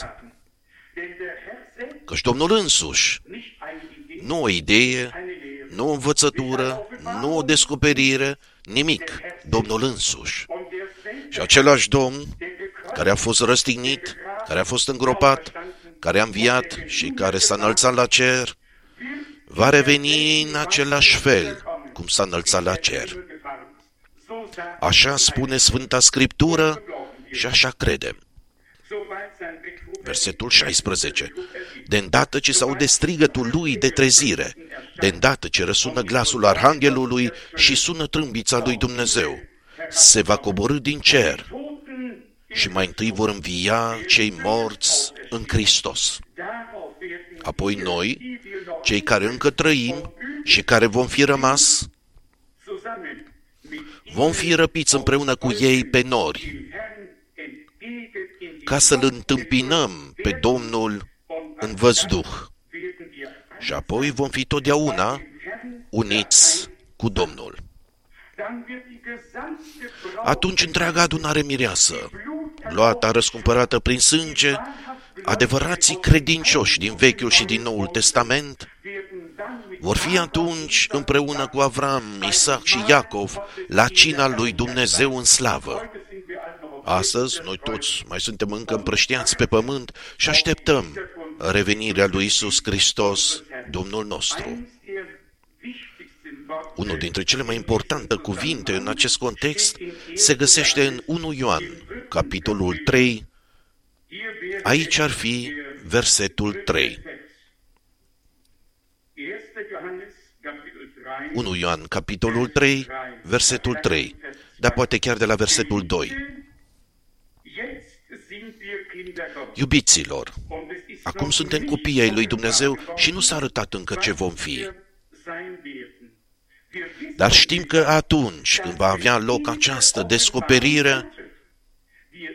Căci Domnul însuși, nu o idee, nu o învățătură, nu o descoperire, nimic, Domnul însuși. Și același Domn care a fost răstignit, care a fost îngropat, care a înviat și care s-a înălțat la cer, va reveni în același fel cum s-a înălțat la cer. Așa spune Sfânta Scriptură și așa credem. Versetul șaisprezece. De îndată ce s-aude strigătul lui de trezire, de îndată ce răsună glasul arhanghelului și sună trâmbița lui Dumnezeu, se va coborî din cer și mai întâi vor învia cei morți în Hristos. Apoi noi, cei care încă trăim și care vom fi rămas, vom fi răpiți împreună cu ei pe nori, ca să-L întâmpinăm pe Domnul în văzduh. Și apoi vom fi totdeauna uniți cu Domnul. Atunci întreaga adunare mireasă, luată, răscumpărată prin sânge, adevărații credincioși din Vechiul și din Noul Testament, vor fi atunci împreună cu Avram, Isaac și Iacov la cina lui Dumnezeu în slavă. Astăzi, noi toți mai suntem încă împrăștiați pe pământ și așteptăm revenirea lui Iisus Hristos, Domnul nostru. Unul dintre cele mai importante cuvinte în acest context se găsește în unu Ioan, capitolul trei. Aici ar fi versetul trei. unu Ioan, capitolul trei, versetul trei, dar poate chiar de la versetul doi. Iubiților, acum suntem copii ai lui Dumnezeu și nu s-a arătat încă ce vom fi. Dar știm că atunci când va avea loc această descoperire,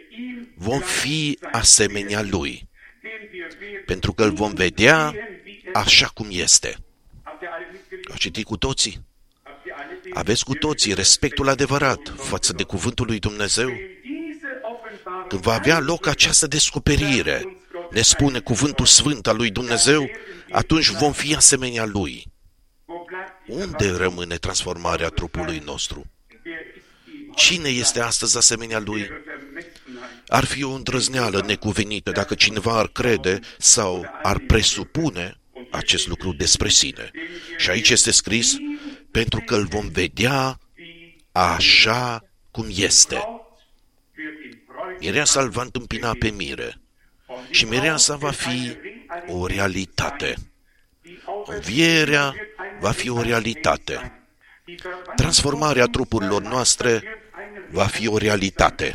vom fi asemenea Lui, pentru că îl vom vedea așa cum este. Au citit cu toții? Aveți cu toții respectul adevărat față de cuvântul lui Dumnezeu? Când va avea loc această descoperire, ne spune cuvântul sfânt al lui Dumnezeu, atunci vom fi asemenea lui. Unde rămâne transformarea trupului nostru? Cine este astăzi asemenea lui? Ar fi o îndrăzneală necuvenită dacă cineva ar crede sau ar presupune acest lucru despre sine. Și aici este scris, pentru că îl vom vedea așa cum este. Mireasa îl va întâmpina pe mire și mireasa va fi o realitate. Învierea va fi o realitate. Transformarea trupurilor noastre va fi o realitate.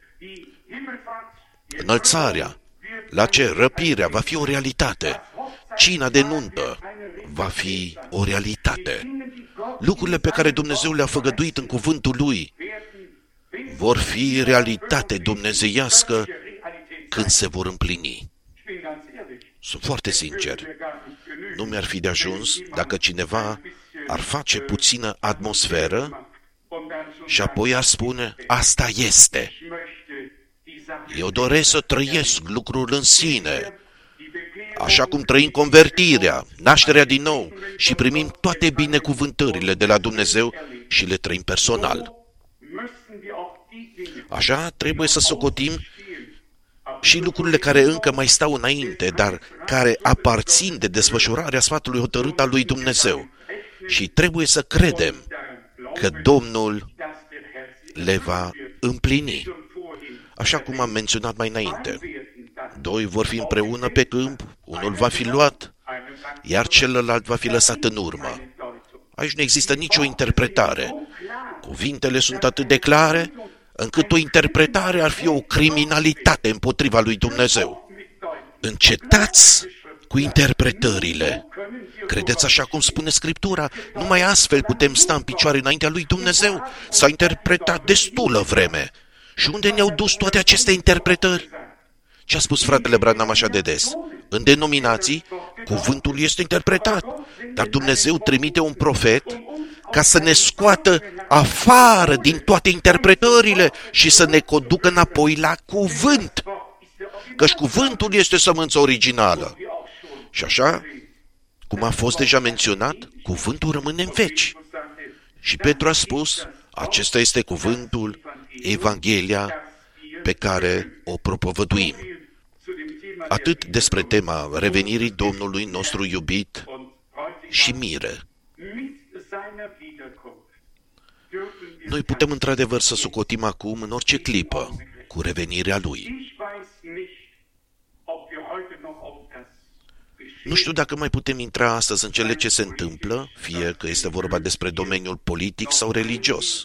Înălțarea, la cer, răpirea va fi o realitate. Cina de nuntă va fi o realitate. Lucrurile pe care Dumnezeu le-a făgăduit în cuvântul Lui vor fi realitate dumnezeiască când se vor împlini. Sunt foarte sincer. Nu mi-ar fi de ajuns dacă cineva ar face puțină atmosferă și apoi ar spune, asta este. Eu doresc să trăiesc lucrul în sine, așa cum trăim convertirea, nașterea din nou și primim toate binecuvântările de la Dumnezeu și le trăim personal. Așa trebuie să socotim și lucrurile care încă mai stau înainte, dar care aparțin de desfășurarea sfatului hotărât al lui Dumnezeu. Și trebuie să credem că Domnul le va împlini. Așa cum am menționat mai înainte. Doi vor fi împreună pe câmp, unul va fi luat, iar celălalt va fi lăsat în urmă. Aici nu există nicio interpretare. Cuvintele sunt atât de clare, încât o interpretare ar fi o criminalitate împotriva lui Dumnezeu. Încetați cu interpretările. Credeți așa cum spune Scriptura? Numai astfel putem sta în picioare înaintea lui Dumnezeu. S-a interpretat destulă vreme. Și unde ne-au dus toate aceste interpretări? Ce a spus fratele Branham așa de des? În denominații, cuvântul este interpretat, dar Dumnezeu trimite un profet ca să ne scoată afară din toate interpretările și să ne conducă înapoi la cuvânt. Căci cuvântul este sămânța originală. Și așa, cum a fost deja menționat, cuvântul rămâne în veci. Și Petru a spus, acesta este cuvântul, Evanghelia pe care o propovăduim. Atât despre tema revenirii Domnului nostru iubit și mire. Noi putem într-adevăr să socotim acum în orice clipă cu revenirea Lui. Nu știu dacă mai putem intra astăzi în cele ce se întâmplă, fie că este vorba despre domeniul politic sau religios.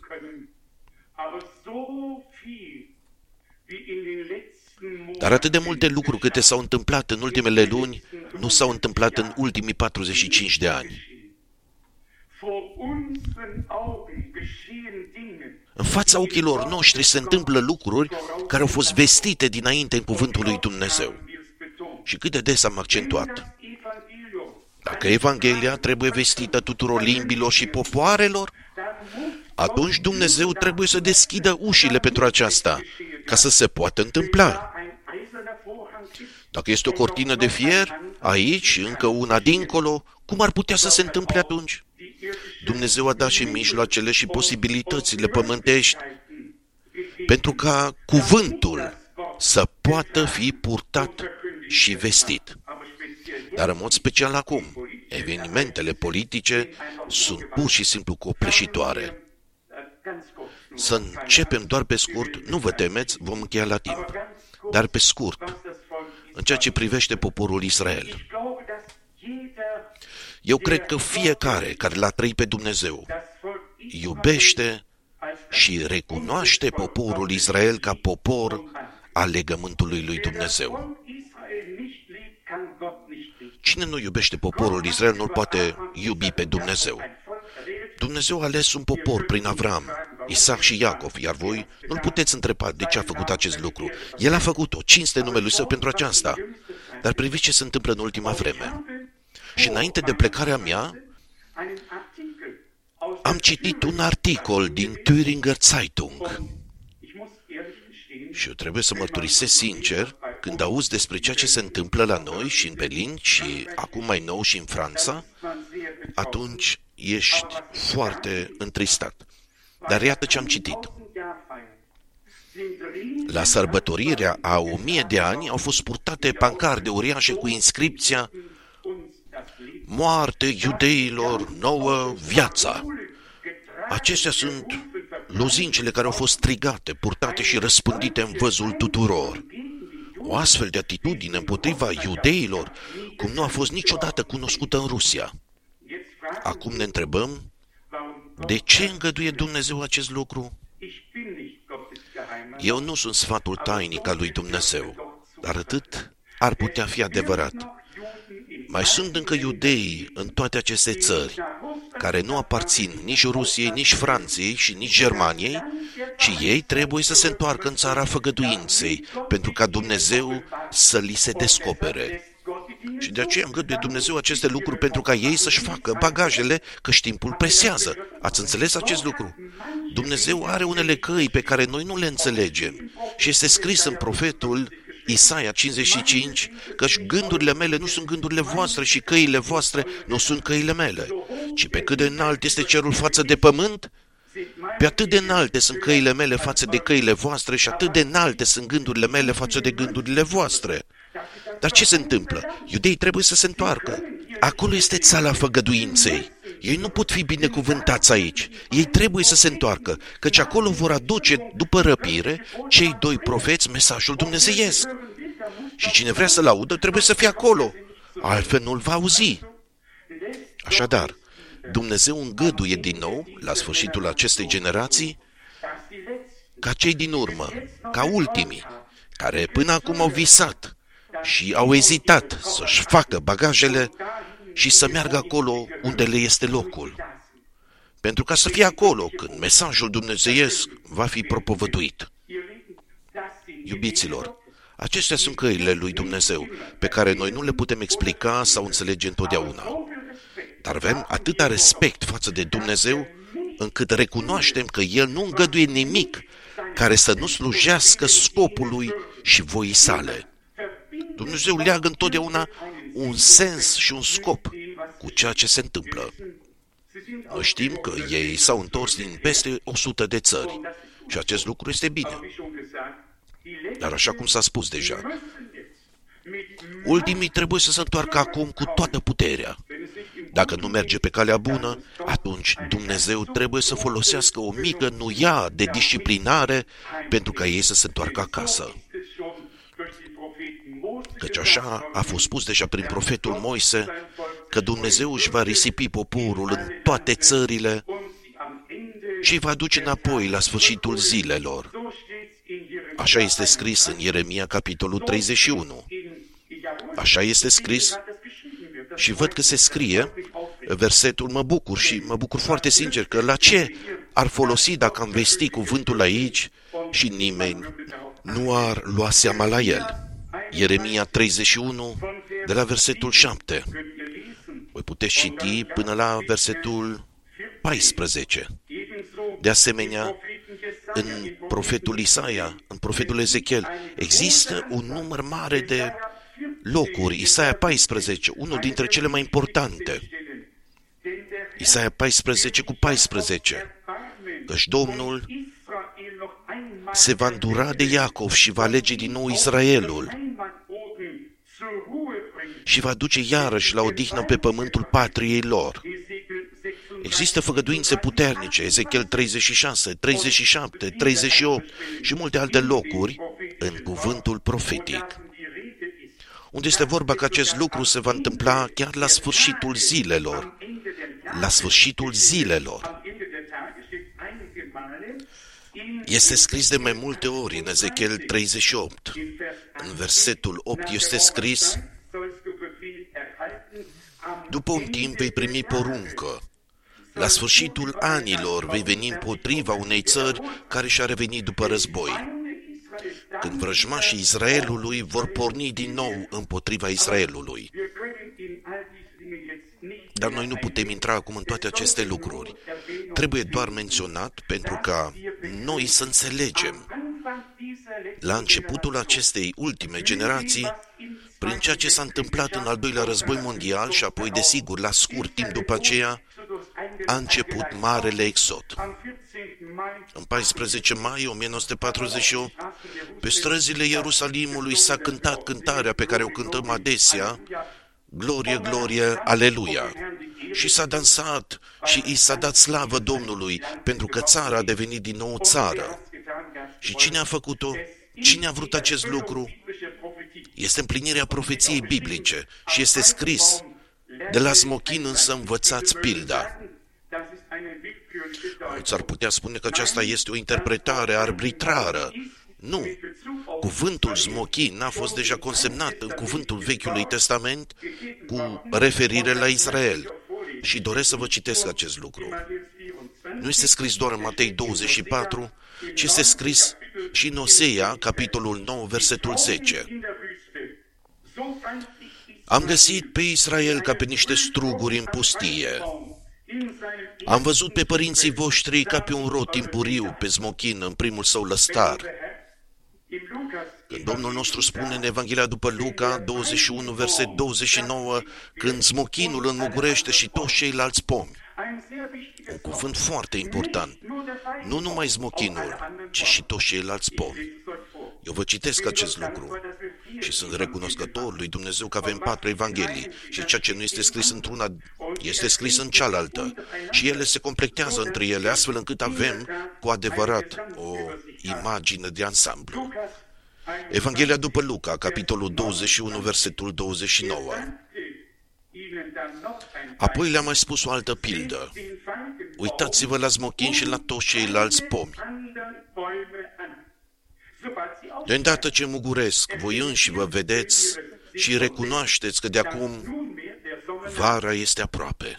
Dar atât de multe lucruri câte s-au întâmplat în ultimele luni, nu s-au întâmplat în ultimii patruzeci și cinci de ani. În fața ochilor noștri se întâmplă lucruri care au fost vestite dinainte în cuvântul lui Dumnezeu. Și cât de des am accentuat. Dacă Evanghelia trebuie vestită tuturor limbilor și popoarelor, atunci Dumnezeu trebuie să deschidă ușile pentru aceasta, ca să se poată întâmpla. Dacă este o cortină de fier, aici și încă una dincolo, cum ar putea să se întâmple atunci? Dumnezeu a dat și mijloacele și posibilitățile pământești pentru ca cuvântul să poată fi purtat și vestit. Dar în mod special acum, evenimentele politice sunt pur și simplu copleșitoare. Să începem doar pe scurt, nu vă temeți, vom încheia la timp. Dar pe scurt, în ceea ce privește poporul Israel. Eu cred că fiecare care l-a trăit pe Dumnezeu iubește și recunoaște poporul Israel ca popor al legământului lui Dumnezeu. Cine nu iubește poporul Israel nu-l poate iubi pe Dumnezeu. Dumnezeu a ales un popor prin Avram, Isaac și Iacov, iar voi nu-l puteți întreba de ce a făcut acest lucru. El a făcut-o, cinste numele Său pentru aceasta. Dar priviți ce se întâmplă în ultima vreme. Și înainte de plecarea mea, am citit un articol din Thüringer Zeitung. Și eu trebuie să mărturisesc sincer, când auzi despre ceea ce se întâmplă la noi și în Berlin și acum mai nou și în Franța, atunci ești foarte întristat. Dar iată ce am citit. La sărbătorirea a o mie de ani au fost purtate pancarde uriașe cu inscripția "Moarte iudeilor, nouă viața". Acestea sunt lozincele care au fost strigate, purtate și răspândite în văzul tuturor. O astfel de atitudine împotriva iudeilor, cum nu a fost niciodată cunoscută în Rusia. Acum ne întrebăm, de ce îngăduie Dumnezeu acest lucru? Eu nu sunt sfatul tainic al lui Dumnezeu, dar atât ar putea fi adevărat. Mai sunt încă iudei în toate aceste țări, care nu aparțin nici Rusiei, nici Franței și nici Germaniei, ci ei trebuie să se întoarcă în țara făgăduinței, pentru ca Dumnezeu să li se descopere. Și de aceea îngăduie Dumnezeu aceste lucruri pentru ca ei să-și facă bagajele, căci timpul presează. Ați înțeles acest lucru? Dumnezeu are unele căi pe care noi nu le înțelegem. Și este scris în profetul Isaia cincizeci și cinci, căci gândurile mele nu sunt gândurile voastre și căile voastre nu sunt căile mele, ci pe cât de înalt este cerul față de pământ, pe atât de înalte sunt căile mele față de căile voastre și atât de înalte sunt gândurile mele față de gândurile voastre. Dar ce se întâmplă? Iudeii trebuie să se întoarcă. Acolo este țara făgăduinței. Ei nu pot fi binecuvântați aici. Ei trebuie să se întoarcă, căci acolo vor aduce, după răpire, cei doi profeți mesajul dumnezeiesc. Și cine vrea să-l audă, trebuie să fie acolo. Altfel nu-l va auzi. Așadar, Dumnezeu îngăduie din nou, la sfârșitul acestei generații, ca cei din urmă, ca ultimii, care până acum au visat și au ezitat să-și facă bagajele și să meargă acolo unde le este locul. Pentru ca să fie acolo când mesajul dumnezeiesc va fi propovăduit. Iubiților, acestea sunt căile lui Dumnezeu, pe care noi nu le putem explica sau înțelege întotdeauna. Dar avem atâta respect față de Dumnezeu, încât recunoaștem că El nu îngăduie nimic care să nu slujească scopului și voii sale. Dumnezeu leagă întotdeauna un sens și un scop cu ceea ce se întâmplă. Noi știm că ei s-au întors din peste o sută de țări și acest lucru este bine. Dar așa cum s-a spus deja, ultimii trebuie să se întoarcă acum cu toată puterea. Dacă nu merge pe calea bună, atunci Dumnezeu trebuie să folosească o mică nuia de disciplinare pentru ca ei să se întoarcă acasă. Căci așa a fost spus deja prin profetul Moise, că Dumnezeu își va risipi poporul în toate țările și îi va duce înapoi la sfârșitul zilelor. Așa este scris în Ieremia, capitolul treizeci și unu. Așa este scris și văd că se scrie versetul, mă bucur și mă bucur foarte sincer că la ce ar folosi dacă am vestit cuvântul aici și nimeni nu ar lua seama la el. Ieremia treizeci și unu, de la versetul șapte. Voi puteți citi până la versetul paisprezece. De asemenea, în profetul Isaia, în profetul Ezechiel, există un număr mare de locuri. Isaia paisprezece, unul dintre cele mai importante. Isaia paisprezece cu paisprezece. Căci Domnul se va îndura de Iacov și va alege din nou Israelul și va duce iarăși la odihnă pe pământul patriei lor. Există făgăduințe puternice, Ezechiel treizeci și șase, treizeci și șapte, treizeci și opt și multe alte locuri în cuvântul profetic, unde este vorba că acest lucru se va întâmpla chiar la sfârșitul zilelor. La sfârșitul zilelor. Este scris de mai multe ori în Ezechiel treizeci și opt. În versetul opt este scris: după un timp vei primi poruncă. La sfârșitul anilor vei veni împotriva unei țări care și-a revenit după război. Când vrăjmașii Israelului vor porni din nou împotriva Israelului. Dar noi nu putem intra acum în toate aceste lucruri. Trebuie doar menționat pentru ca noi să înțelegem la începutul acestei ultime generații, prin ceea ce s-a întâmplat în al doilea război mondial și apoi, desigur, la scurt timp după aceea, a început Marele Exod. În paisprezece mai o mie nouă sute patruzeci și opt, pe străzile Ierusalimului s-a cântat cântarea pe care o cântăm adesea, Glorie, glorie, aleluia! Și s-a dansat și i s-a dat slavă Domnului, pentru că țara a devenit din nou țară. Și cine a făcut-o? Cine a vrut acest lucru? Este împlinirea profeției biblice și este scris: de la smochin însă învățați pilda. Ți-ar putea spune că aceasta este o interpretare arbitrară. Nu. Cuvântul smochin a fost deja consemnat în cuvântul Vechiului Testament cu referire la Israel. Și doresc să vă citesc acest lucru. Nu este scris doar în Matei douăzeci și patru, ci este scris și în Osea, capitolul nouă, versetul zece. Am găsit pe Israel ca pe niște struguri în pustie. Am văzut pe părinții voștri ca pe un rod timpuriu pe smochin în primul său lăstar. Când Domnul nostru spune în Evanghelia după Luca, douăzeci și unu, verset douăzeci și nouă, când smochinul înmugurește și toți ceilalți pomi. Un cuvânt foarte important. Nu numai smochinul, ci și toți ceilalți pomi. Eu vă citesc acest lucru și sunt recunoscător lui Dumnezeu că avem patru evanghelii și ceea ce nu este scris într-una este scris în cealaltă și ele se completează între ele astfel încât avem cu adevărat o imagine de ansamblu. Evanghelia după Luca, capitolul douăzeci și unu, versetul douăzeci și nouă. Apoi le-a mai spus o altă pildă. Uitați-vă la smochin și la toți ceilalți pomi. De îndată ce muguresc, voi înși vă vedeți și recunoașteți că de acum vara este aproape.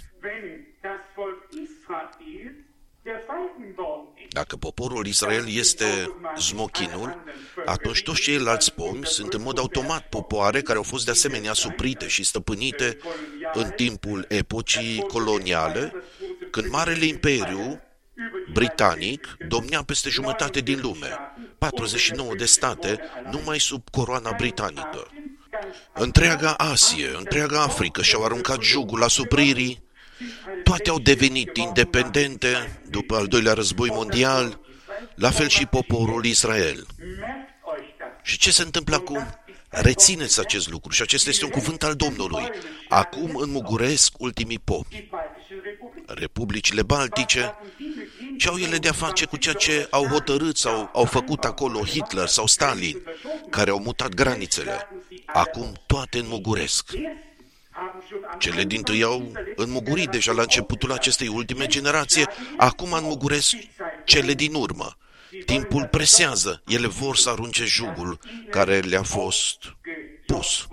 Dacă poporul Israel este smochinul, atunci toți ceilalți pomi sunt în mod automat popoare care au fost de asemenea suprite și stăpânite în timpul epocii coloniale, când Marele Imperiu britanic domnea peste jumătate din lume, patruzeci și nouă de state numai sub coroana britanică. Întreaga Asie, întreaga Africă și-au aruncat jugul asupririi, toate au devenit independente după al doilea război mondial, la fel și poporul Israel. Și ce se întâmplă acum? Rețineți acest lucru și acesta este un cuvânt al Domnului. Acum înmuguresc ultimii pomi. Republicile Baltice, ce au ele de-a face cu ceea ce au hotărât sau au făcut acolo Hitler sau Stalin, care au mutat granițele. Acum toate înmuguresc. Cele dintâi au înmugurit deja la începutul acestei ultime generații, acum înmuguresc cele din urmă. Timpul presează, ele vor să arunce jugul care le-a fost pus.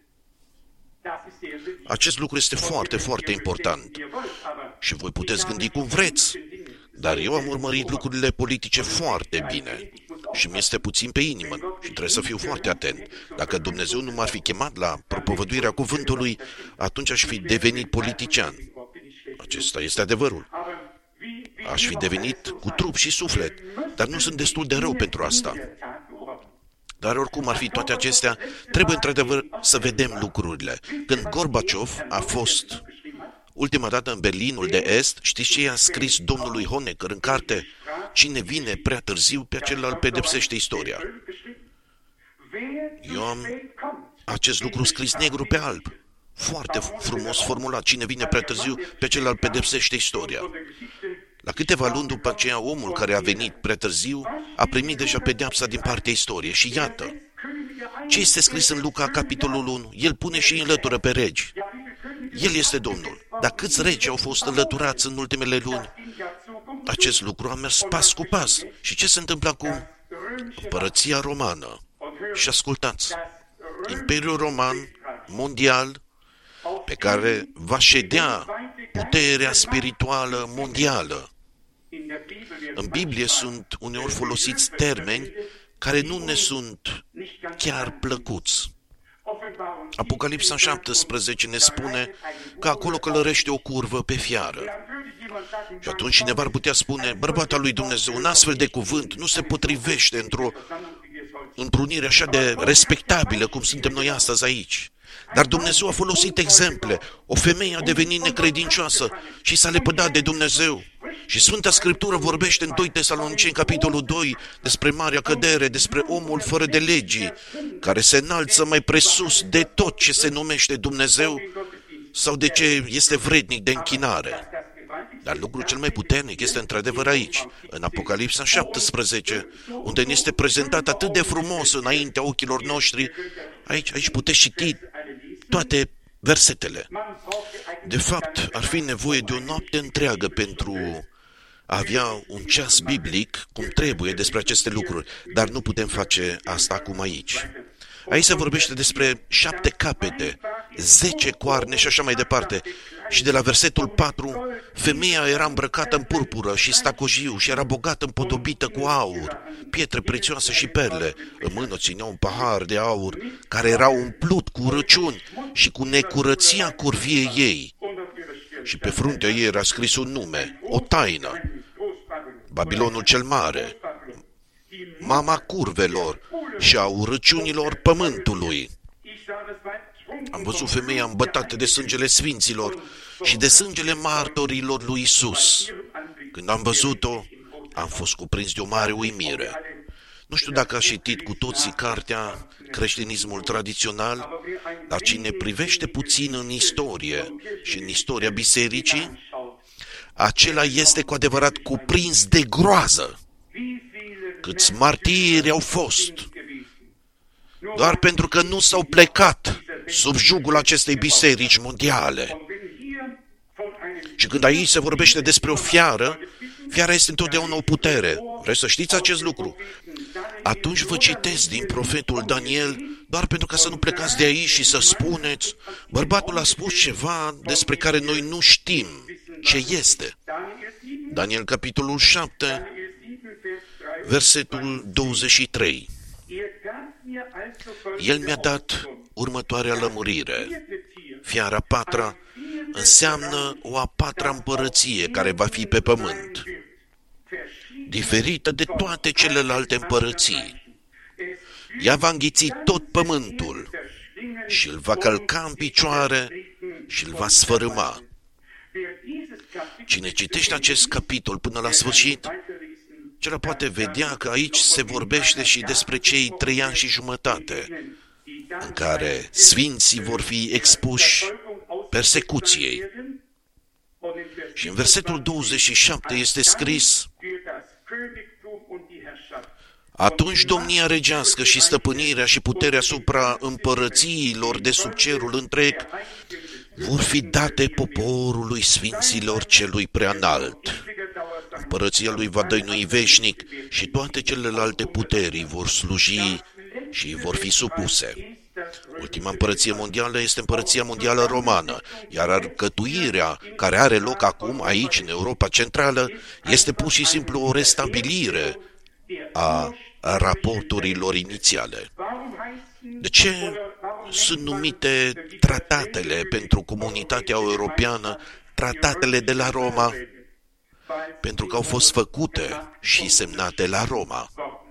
Acest lucru este foarte, foarte important. Și voi puteți gândi cum vreți, dar eu am urmărit lucrurile politice foarte bine și mi este puțin pe inimă și trebuie să fiu foarte atent. Dacă Dumnezeu nu m-ar fi chemat la propovăduirea cuvântului, atunci aș fi devenit politician. Acesta este adevărul. Aș fi devenit cu trup și suflet, dar nu sunt destul de rău pentru asta. Dar oricum ar fi toate acestea, trebuie într-adevăr să vedem lucrurile. Când Gorbaciov a fost ultima dată în Berlinul de Est, știți ce i-a scris domnului Honecker în carte? Cine vine prea târziu, pe acela îl pedepsește istoria. Eu am acest lucru scris negru pe alb. Foarte frumos formulat. Cine vine prea târziu, pe acela îl pedepsește istoria. La câteva luni după aceea, omul care a venit prea târziu a primit deja pedeapsa din partea istoriei. Și iată, ce este scris în Luca, capitolul unu? El pune și înlătură pe regi. El este Domnul. Dar câți regi au fost înlăturați în ultimele luni? Acest lucru a mers pas cu pas. Și ce se întâmplă acum? Împărăția romană. Și ascultați, Imperiul Roman mondial, pe care va ședea puterea spirituală mondială. În Biblie sunt uneori folosiți termeni care nu ne sunt chiar plăcuți. Apocalipsa șaptesprezece ne spune că acolo călărește o curvă pe fiară. Și atunci cineva ar putea spune, bărbatul lui Dumnezeu, un astfel de cuvânt nu se potrivește într-o înprunire așa de respectabilă cum suntem noi astăzi aici. Dar Dumnezeu a folosit exemple. O femeie a devenit necredincioasă și s-a lepădat de Dumnezeu. Și Sfânta Scriptură vorbește în doi Tesaloniceni, capitolul doi, despre marea cădere, despre omul fără de legii, care se înalță mai presus de tot ce se numește Dumnezeu sau de ce este vrednic de închinare. Dar lucrul cel mai puternic este într-adevăr aici, în Apocalipsa șaptesprezece, unde ne este prezentat atât de frumos înaintea ochilor noștri. Aici, aici puteți citi toate versetele. De fapt, ar fi nevoie de o noapte întreagă pentru a avea un ceas biblic cum trebuie despre aceste lucruri, dar nu putem face asta acum aici. Aici se vorbește despre șapte capete, zece coarne și așa mai departe. Și de la versetul patru, femeia era îmbrăcată în purpură și stacojiu și era bogată împodobită cu aur, pietre prețioase și perle. În mână ținea un pahar de aur care era umplut cu răciuni și cu necurăția curviei ei. Și pe fruntea ei era scris un nume, o taină, Babilonul cel Mare, mama curvelor și a urăciunilor pământului. Am văzut femeia îmbătată de sângele sfinților și de sângele martorilor lui Isus. Când am văzut-o, am fost cuprins de o mare uimire. Nu știu dacă ați citit cu toții cartea Creștinismul tradițional, dar cine privește puțin în istorie și în istoria bisericii, acela este cu adevărat cuprins de groază. Câți martiri au fost, doar pentru că nu s-au plecat sub jugul acestei biserici mondiale. Și când aici se vorbește despre o fiară, fiara este întotdeauna o putere. Vreți să știți acest lucru? Atunci vă citesc din profetul Daniel, doar pentru ca să nu plecați de aici și să spuneți, bărbatul a spus ceva despre care noi nu știm ce este. Daniel, capitolul șapte, versetul douăzeci și trei. El mi-a dat următoarea lămurire. Fiara patra înseamnă o a patra împărăție care va fi pe pământ, diferită de toate celelalte împărății. Ea va înghiți tot pământul și îl va călca în picioare și îl va sfărâma. Cine citește acest capitol până la sfârșit, cel poate vedea că aici se vorbește și despre cei trei ani și jumătate în care sfinții vor fi expuși persecuției. Și în versetul douăzeci și șapte este scris, atunci domnia regească și stăpânirea și puterea asupra împărățiilor de sub cerul întreg vor fi date poporului sfinților celui preanalt. Împărăția lui va dăinui veșnic și toate celelalte puteri vor sluji și vor fi supuse. Ultima împărăție mondială este împărăția mondială romană, iar alcătuirea care are loc acum aici, în Europa Centrală, este pur și simplu o restabilire a raporturilor inițiale. De ce sunt numite tratatele pentru comunitatea europeană, tratatele de la Roma? Pentru că au fost făcute și semnate la Roma.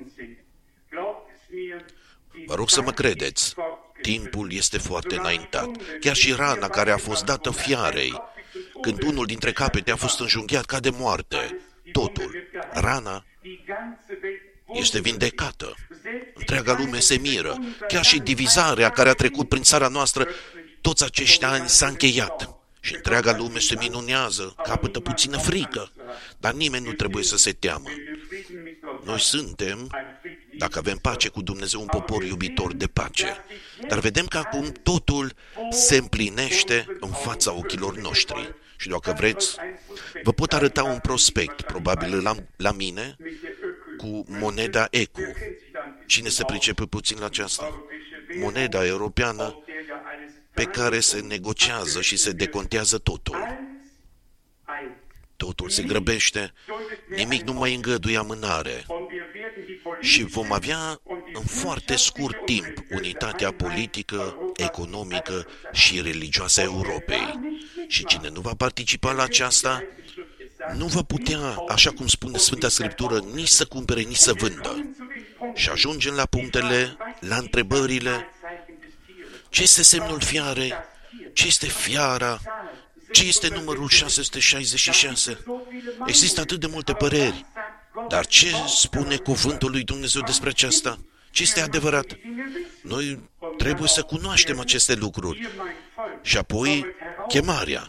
Vă rog să mă credeți, timpul este foarte înaintat. Chiar și rana care a fost dată fiarei, când unul dintre capete a fost înjunghiat ca de moarte, totul, rana, este vindecată. Întreaga lume se miră. Chiar și divizarea care a trecut prin țara noastră, toți acești ani s-a încheiat. Și întreaga lume se minunează, capătă puțină frică, dar nimeni nu trebuie să se teamă. Noi suntem, dacă avem pace cu Dumnezeu, un popor iubitor de pace. Dar vedem că acum totul se împlinește în fața ochilor noștri. Și dacă vreți, vă pot arăta un prospect, probabil la, la mine, cu moneda ecu. Cine se pricepe puțin la aceasta? Moneda europeană pe care se negociază și se decontează totul. Totul se grăbește, nimic nu mai îngăduie amânare. și vom avea în foarte scurt timp unitatea politică, economică și religioasă a Europei. Și cine nu va participa la aceasta, nu va putea, așa cum spune Sfânta Scriptură, nici să cumpere, nici să vândă. Și ajungem la punctele, la întrebările: ce este semnul fiarei? Ce este fiara? Ce este numărul șase sute șaizeci și șase? Există atât de multe păreri. Dar ce spune cuvântul lui Dumnezeu despre aceasta? Ce este adevărat? Noi trebuie să cunoaștem aceste lucruri. Și apoi, chemarea.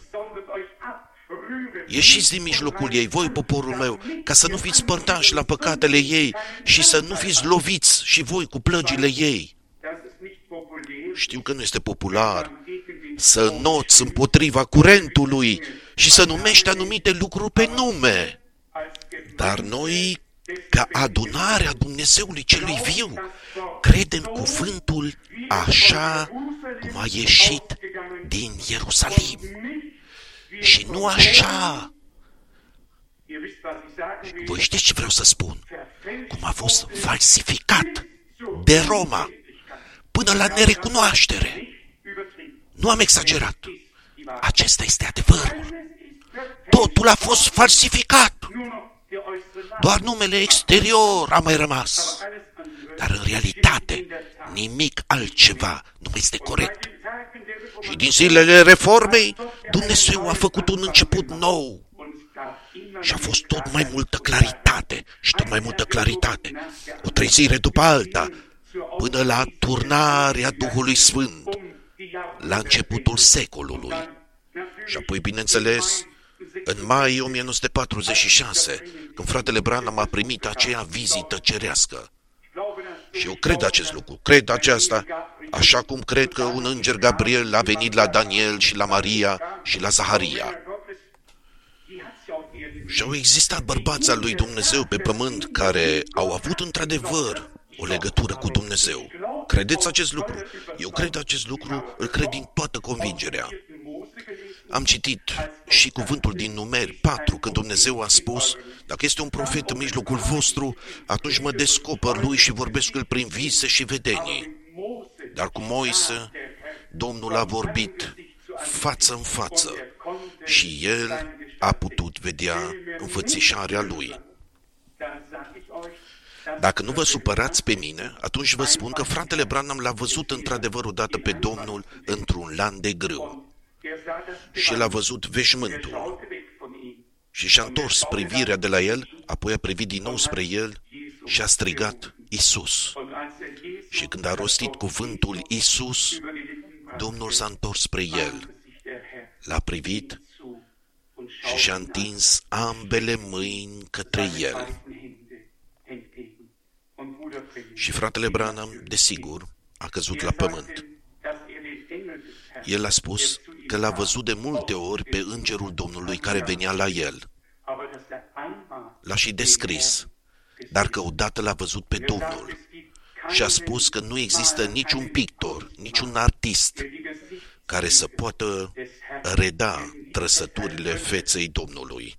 Ieșiți din mijlocul ei, voi, poporul meu, ca să nu fiți părtași la păcatele ei și să nu fiți loviți și voi cu plăgile ei. Știu că nu este popular să înnoți împotriva curentului și să numești anumite lucruri pe nume. Dar noi, ca adunarea Dumnezeului celui viu, credem cuvântul așa cum a ieșit din Ierusalim. Și nu așa. Voi știți ce vreau să spun? Cum a fost falsificat de Roma până la nerecunoaștere. Nu am exagerat. Acesta este adevărul. Totul a fost falsificat. Doar numele exterior a mai rămas. Dar în realitate, nimic altceva nu este corect. Și din zilele reformei, Dumnezeu a făcut un început nou. Și a fost tot mai multă claritate și tot mai multă claritate. O trezire după alta, până la turnarea Duhului Sfânt, la începutul secolului. Și apoi, bineînțeles, în mai o mie nouă sute patruzeci și șase, când fratele Branham a primit aceea vizită cerească. Și eu cred acest lucru, cred aceasta, așa cum cred că un înger Gabriel a venit la Daniel și la Maria și la Zaharia. Și au existat bărbați al lui Dumnezeu pe pământ care au avut într-adevăr o legătură cu Dumnezeu. Credeți acest lucru? Eu cred acest lucru, îl cred din toată convingerea. Am citit și cuvântul din Numeri patru, când Dumnezeu a spus: dacă este un profet în mijlocul vostru, atunci mă descoper lui și vorbesc cu el prin vise și vedenii. Dar cu Moise, Domnul a vorbit față în față și el a putut vedea înfățișarea lui. Dacă nu vă supărați pe mine, atunci vă spun că fratele Branham l-a văzut într-adevăr odată pe Domnul într-un lan de grâu. Și l-a văzut veșmântul. Și și-a întors privirea de la el, apoi a privit din nou spre el și a strigat: Iisus. Și când a rostit cuvântul Iisus, Domnul s-a întors spre el, l-a privit și și-a întins ambele mâini către el. Și fratele Branham, desigur, a căzut la pământ. El a spus că l-a văzut de multe ori pe îngerul Domnului care venea la el. L-a și descris, dar că odată l-a văzut pe Domnul. Și a spus că nu există niciun pictor, niciun artist care să poată reda trăsăturile feței Domnului.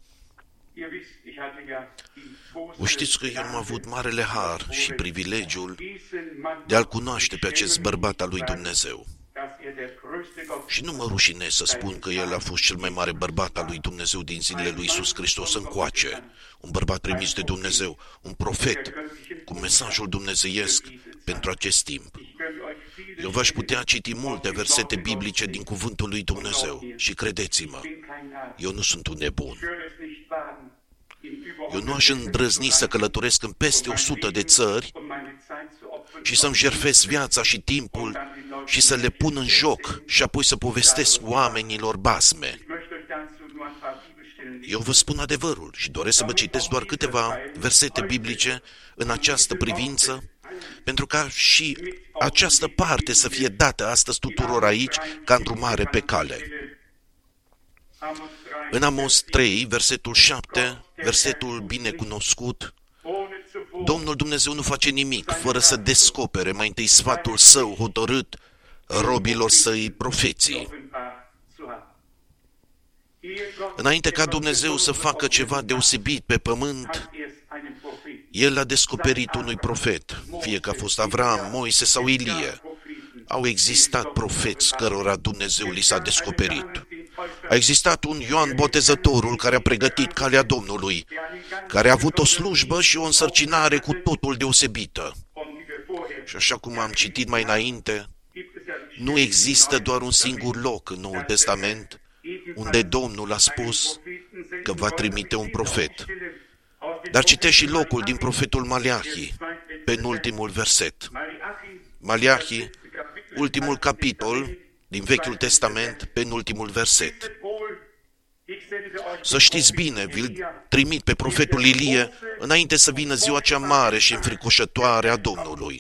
Vă știți că eu am avut marele har și privilegiul de a-l cunoaște pe acest bărbat al lui Dumnezeu. Și nu mă rușinez să spun că el a fost cel mai mare bărbat al lui Dumnezeu din zilele lui Iisus Hristos încoace. Un bărbat trimis de Dumnezeu, un profet, cu mesajul dumnezeiesc pentru acest timp. Eu v-aș putea citi multe versete biblice din cuvântul lui Dumnezeu și credeți-mă, eu nu sunt un nebun. Eu nu aș îndrăzni să călătoresc în peste o sută de țări și să-mi jertfesc viața și timpul și să le pun în joc și apoi să povestesc oamenilor basme. Eu vă spun adevărul și doresc să vă citesc doar câteva versete biblice în această privință, pentru ca și această parte să fie dată astăzi tuturor aici ca îndrumare pe cale. În Amos trei, versetul șapte, versetul binecunoscut, Domnul Dumnezeu nu face nimic fără să descopere mai întâi sfatul său hotărât robilor săi profeții. Înainte ca Dumnezeu să facă ceva deosebit pe pământ, El a descoperit unui profet, fie că a fost Avram, Moise sau Ilie. Au existat profeți cărora Dumnezeu li s-a descoperit. A existat un Ioan Botezătorul care a pregătit calea Domnului, care a avut o slujbă și o însărcinare cu totul deosebită. Și așa cum am citit mai înainte, nu există doar un singur loc în Noul Testament unde Domnul a spus că va trimite un profet. Dar citește și locul din profetul Maleahi, penultimul verset. Maleahi, ultimul capitol din Vechiul Testament, penultimul verset. Să știți bine, vi-l trimit pe profetul Ilie înainte să vină ziua cea mare și înfricoșătoare a Domnului.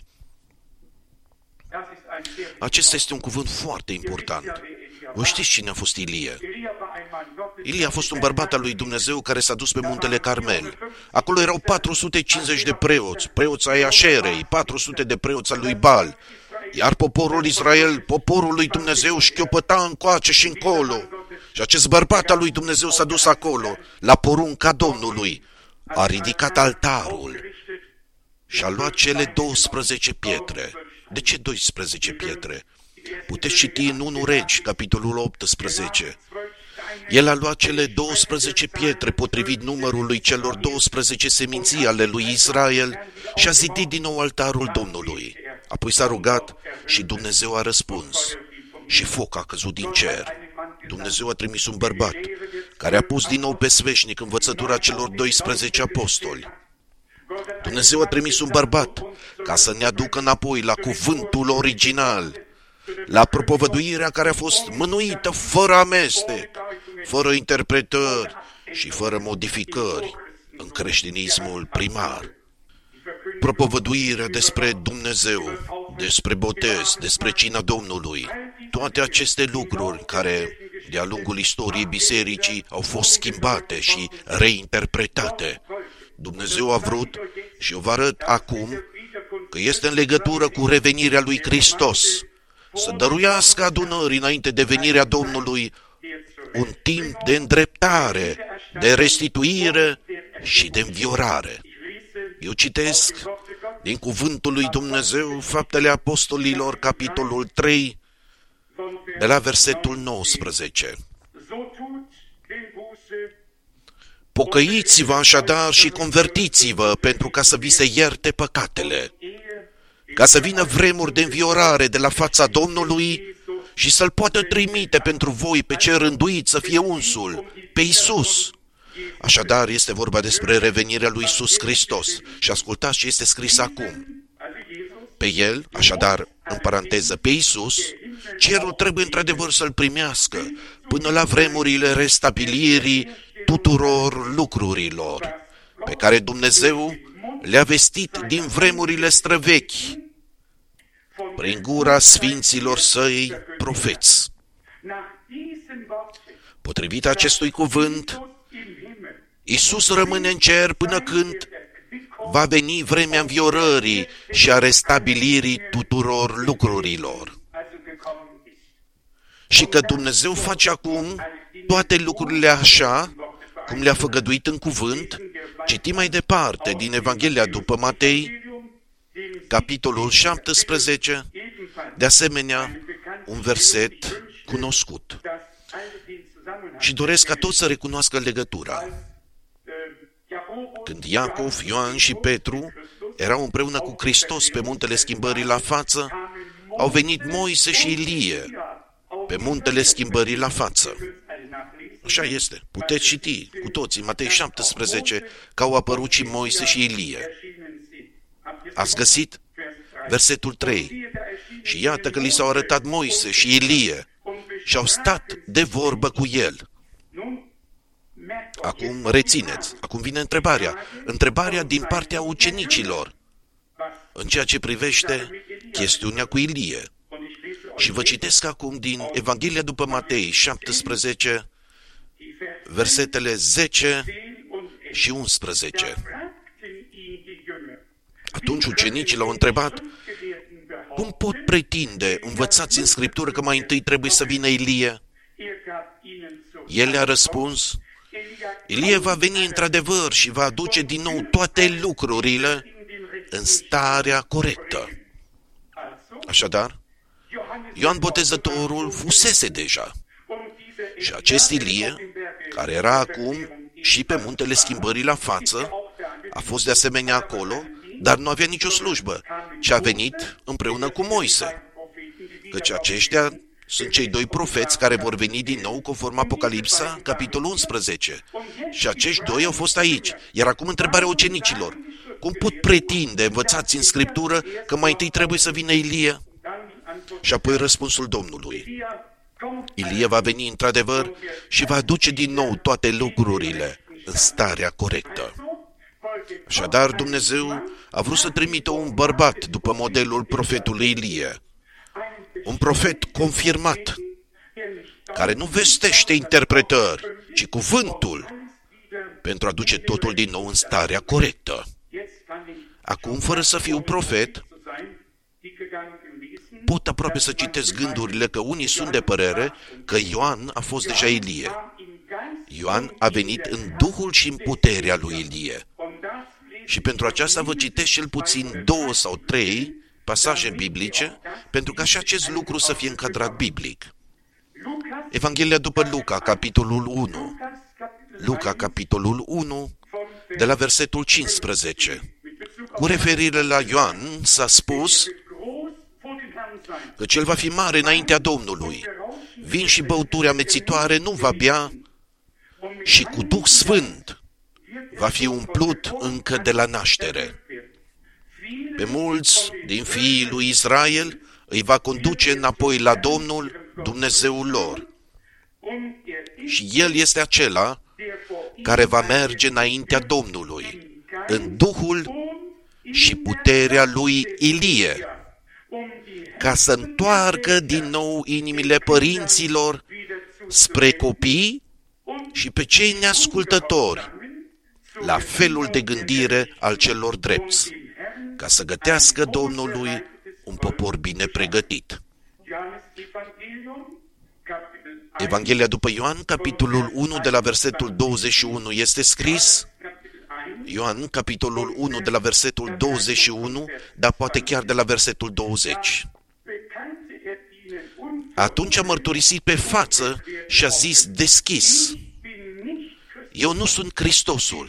Acesta este un cuvânt foarte important. Voi știți cine a fost Ilie? Ilie a fost un bărbat al lui Dumnezeu care s-a dus pe muntele Carmel. Acolo erau patru sute cincizeci de preoți, preoți ai Așerei, patru sute de preoți al lui Baal. Iar poporul Israel, poporul lui Dumnezeu, șchiopăta încoace și încolo. Și acest bărbat al lui Dumnezeu s-a dus acolo, la porunca Domnului. A ridicat altarul și a luat cele douăsprezece pietre. De ce doisprezece pietre? Puteți citi în unu Regi, capitolul optsprezece. El a luat cele douăsprezece pietre potrivit numărului celor douăsprezece seminții ale lui Israel și a zidit din nou altarul Domnului. Apoi s-a rugat și Dumnezeu a răspuns. Și foc a căzut din cer. Dumnezeu a trimis un bărbat care a pus din nou pe sfeșnic învățătura celor doisprezece apostoli. Dumnezeu a trimis un bărbat ca să ne aducă înapoi la cuvântul original, la propovăduirea care a fost mânuită fără amestec, fără interpretări și fără modificări în creștinismul primar. Propovăduirea despre Dumnezeu, despre botez, despre cina Domnului, toate aceste lucruri care de-a lungul istoriei bisericii au fost schimbate și reinterpretate. Dumnezeu a vrut și o vă arăt acum că este în legătură cu revenirea lui Hristos, să dăruiască adunării înainte de venirea Domnului un timp de îndreptare, de restituire și de înviorare. Eu citesc din cuvântul lui Dumnezeu Faptele Apostolilor, capitolul trei, de la versetul nouăsprezece. Pocăiți-vă așadar și convertiți-vă pentru ca să vi se ierte păcatele, ca să vină vremuri de înviorare de la fața Domnului și să-L poată trimite pentru voi pe ce rânduit să fie unsul, pe Iisus. Așadar, este vorba despre revenirea lui Iisus Hristos. Și ascultați ce este scris acum. Pe El, așadar, în paranteză, pe Iisus, cerul trebuie într-adevăr să-L primească până la vremurile restabilirii tuturor lucrurilor pe care Dumnezeu le-a vestit din vremurile străvechi prin gura sfinților Săi profeți. Potrivit acestui cuvânt, Iisus rămâne în cer până când va veni vremea înviorării și a restabilirii tuturor lucrurilor. Și că Dumnezeu face acum toate lucrurile așa cum le-a făgăduit în cuvânt, citim mai departe din Evanghelia după Matei, capitolul șaptesprezece, de asemenea, un verset cunoscut. Și doresc ca toți să recunoască legătura. Când Iacov, Ioan și Petru erau împreună cu Hristos pe muntele schimbării la față, au venit Moise și Ilie pe muntele schimbării la față. Așa este. Puteți citi cu toții Matei șaptesprezece că au apărut și Moise și Ilie. Ați găsit? Versetul trei. Și iată că li s-au arătat Moise și Ilie și au stat de vorbă cu el. Acum rețineți. Acum vine întrebarea. Întrebarea din partea ucenicilor în ceea ce privește chestiunea cu Ilie. Și vă citesc acum din Evanghelia după Matei șaptesprezece, versetele zece și unsprezece. Atunci ucenicii l-au întrebat: cum pot pretinde, învățați în Scriptură, că mai întâi trebuie să vină Ilie? El le-a răspuns, Ilie va veni într-adevăr și va aduce din nou toate lucrurile în starea corectă. Așadar, Ioan Botezătorul fusese deja. Și acest Ilie, care era acum și pe muntele schimbării la față, a fost de asemenea acolo, dar nu avea nicio slujbă, ci a venit împreună cu Moise. Căci aceștia sunt cei doi profeți care vor veni din nou conform Apocalipsa, capitolul unsprezece. Și acești doi au fost aici. Iar acum întrebarea ucenicilor. Cum pot pretinde, învățați în Scriptură, că mai întâi trebuie să vină Ilie? Și apoi răspunsul Domnului. Ilie va veni într-adevăr și va aduce din nou toate lucrurile în starea corectă. Așadar, Dumnezeu a vrut să trimită un bărbat după modelul profetului Ilie. Un profet confirmat, care nu vestește interpretări, ci cuvântul, pentru a duce totul din nou în starea corectă. Acum, fără să fiu profet, pot aproape să citesc gândurile că unii sunt de părere că Ioan a fost deja Ilie. Ioan a venit în duhul și în puterea lui Ilie. Și pentru aceasta vă citesc cel puțin două sau trei pasaje biblice, pentru ca și acest lucru să fie încadrat biblic. Evanghelia după Luca, capitolul unu. Luca, capitolul unu, de la versetul cincisprezece. Cu referire la Ioan s-a spus că cel va fi mare înaintea Domnului. Vin și băuturi amețitoare nu va bea și cu Duh Sfânt va fi umplut încă de la naștere. Pe mulți din fiii lui Israel îi va conduce înapoi la Domnul, Dumnezeul lor. Și El este acela care va merge înaintea Domnului, în Duhul și puterea lui Ilie, ca să întoarcă din nou inimile părinților spre copii și pe cei neascultători, la felul de gândire al celor drepți, ca să gătească Domnului un popor bine pregătit. Evanghelia după Ioan, capitolul unu, de la versetul douăzeci și unu, este scris, Ioan, capitolul unu, de la versetul douăzeci și unu, dar poate chiar de la versetul douăzeci. Atunci a mărturisit pe față și a zis deschis, eu nu sunt Hristosul.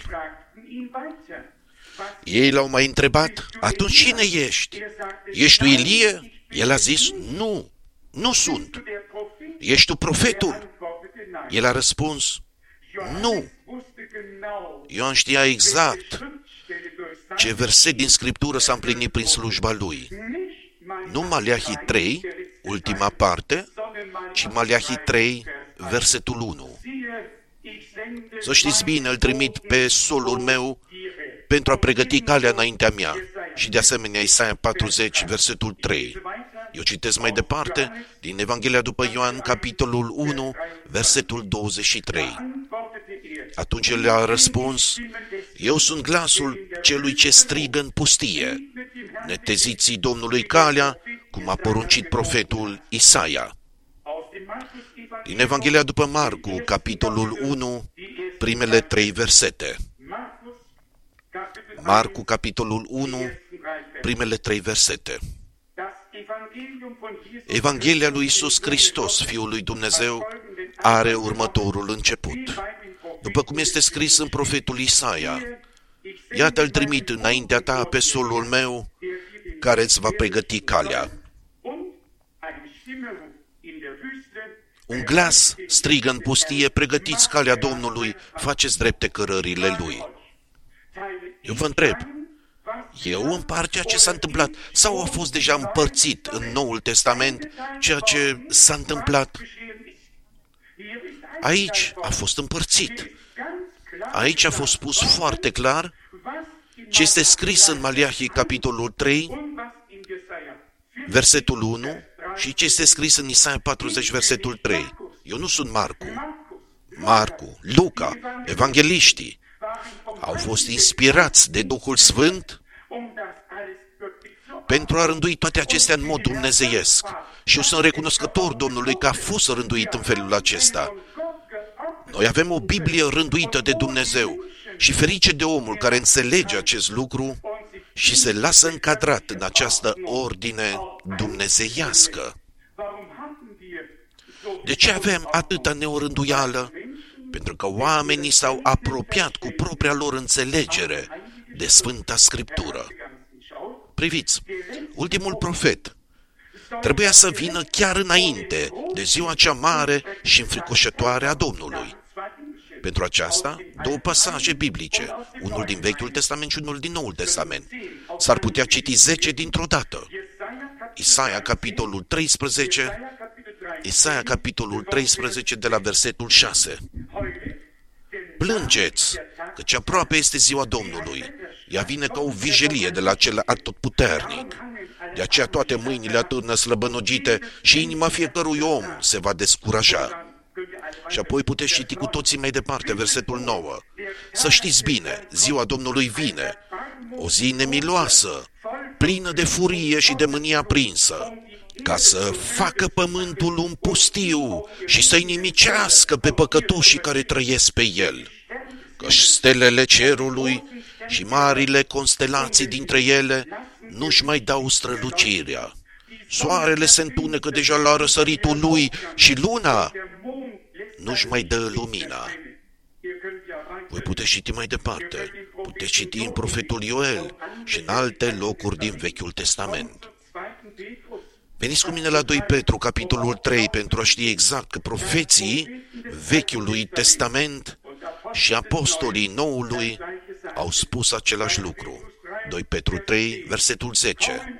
Ei l-au mai întrebat, atunci cine ești? Ești tu Ilie? El a zis, nu, nu sunt. Ești tu profetul? El a răspuns, nu. Ioan știa exact ce verset din Scriptură s-a împlinit prin slujba lui. Nu Maleahi trei, ultima parte, ci Maleahi trei, versetul unu. Să știți bine, îl trimit pe solul meu pentru a pregăti calea înaintea mea. Și de asemenea Isaia patruzeci, versetul trei. Eu citesc mai departe din Evanghelia după Ioan, capitolul unu, versetul douăzeci și trei. Atunci el a răspuns, eu sunt glasul celui ce strigă în pustie, neteziți Domnului calea, cum a poruncit profetul Isaia. Din Evanghelia după Marcu, capitolul unu, primele trei versete. Marcu, capitolul unu, primele trei versete. Evanghelia lui Iisus Hristos, Fiul lui Dumnezeu, are următorul început. După cum este scris în profetul Isaia, iată-l trimit înaintea ta pe solul meu, care îți va pregăti calea. Un glas strigă în pustie, pregătiți calea Domnului, faceți drepte cărările Lui. Eu vă întreb, eu împart ceea ce s-a întâmplat sau a fost deja împărțit în Noul Testament ceea ce s-a întâmplat? Aici a fost împărțit. Aici a fost spus foarte clar ce este scris în Maleahi, capitolul trei, versetul unu, și ce este scris în Isaia patruzeci, versetul trei. Eu nu sunt Marcu. Marcu, Luca, evangheliștii au fost inspirați de Duhul Sfânt pentru a rândui toate acestea în mod dumnezeiesc. Și eu sunt recunoscător Domnului că a fost rânduit în felul acesta. Noi avem o Biblie rânduită de Dumnezeu și ferice de omul care înțelege acest lucru și se lasă încadrat în această ordine dumnezeiască. De ce avem atâta neorânduială? Pentru că oamenii s-au apropiat cu propria lor înțelegere de Sfânta Scriptură. Priviți, ultimul profet trebuia să vină chiar înainte de ziua cea mare și înfricoșătoare a Domnului. Pentru aceasta, două pasaje biblice, unul din Vechiul Testament și unul din Noul Testament. S-ar putea citi zece dintr-o dată. Isaia, capitolul treisprezece, Isaia, capitolul treisprezece, de la versetul șase. Plângeți, căci aproape este ziua Domnului. Ea vine ca o vijelie de la cel atotputernic. De aceea toate mâinile atârnă slăbănogite și inima fiecărui om se va descuraja. Și apoi puteți citi cu toții mai departe versetul nouă. Să știți bine, ziua Domnului vine, o zi nemiloasă, plină de furie și de mânie aprinsă, ca să facă pământul un pustiu și să-i nimicească pe păcătoșii care trăiesc pe el. Căci stelele cerului și marile constelații dintre ele nu-și mai dau strălucirea. Soarele se întunecă deja la răsăritul lui și luna nu-și mai dă lumina. Voi puteți citi mai departe, puteți citi în profetul Ioel și în alte locuri din Vechiul Testament. Veniți cu mine la doi Petru, capitolul trei, pentru a ști exact că profeții Vechiului Testament și apostolii Noului au spus același lucru. doi Petru trei, versetul zece.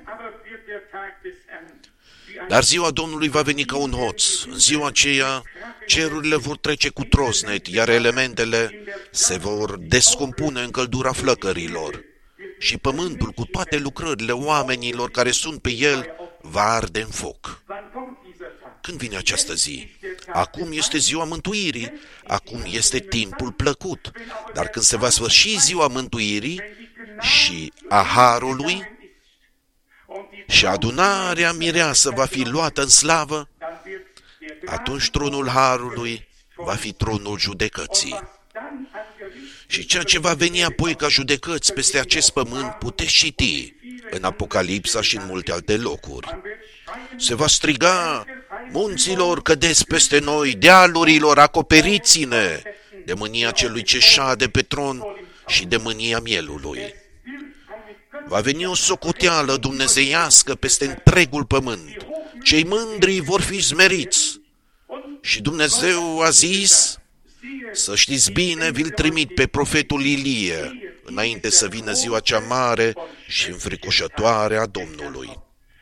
Dar ziua Domnului va veni ca un hoț. În ziua aceea, cerurile vor trece cu trosnet, iar elementele se vor descompune în căldura flăcărilor. Și pământul, cu toate lucrările oamenilor care sunt pe el, va arde în foc. Când vine această zi? Acum este ziua mântuirii, acum este timpul plăcut. Dar când se va sfârși ziua mântuirii și a harului și adunarea mireasă va fi luată în slavă, atunci tronul harului va fi tronul judecății. Și ceea ce va veni apoi ca judecăți peste acest pământ puteți citi în Apocalipsa și în multe alte locuri. Se va striga: munților, cădeți peste noi, dealurilor, acoperiți-ne de mânia celui ce șade pe tron și de mânia mielului. Va veni o socoteală dumnezeiască peste întregul pământ. Cei mândri vor fi smeriți. Și Dumnezeu a zis: să știți bine, vi-l trimit pe profetul Ilie, înainte să vină ziua cea mare și înfricoșătoare a Domnului.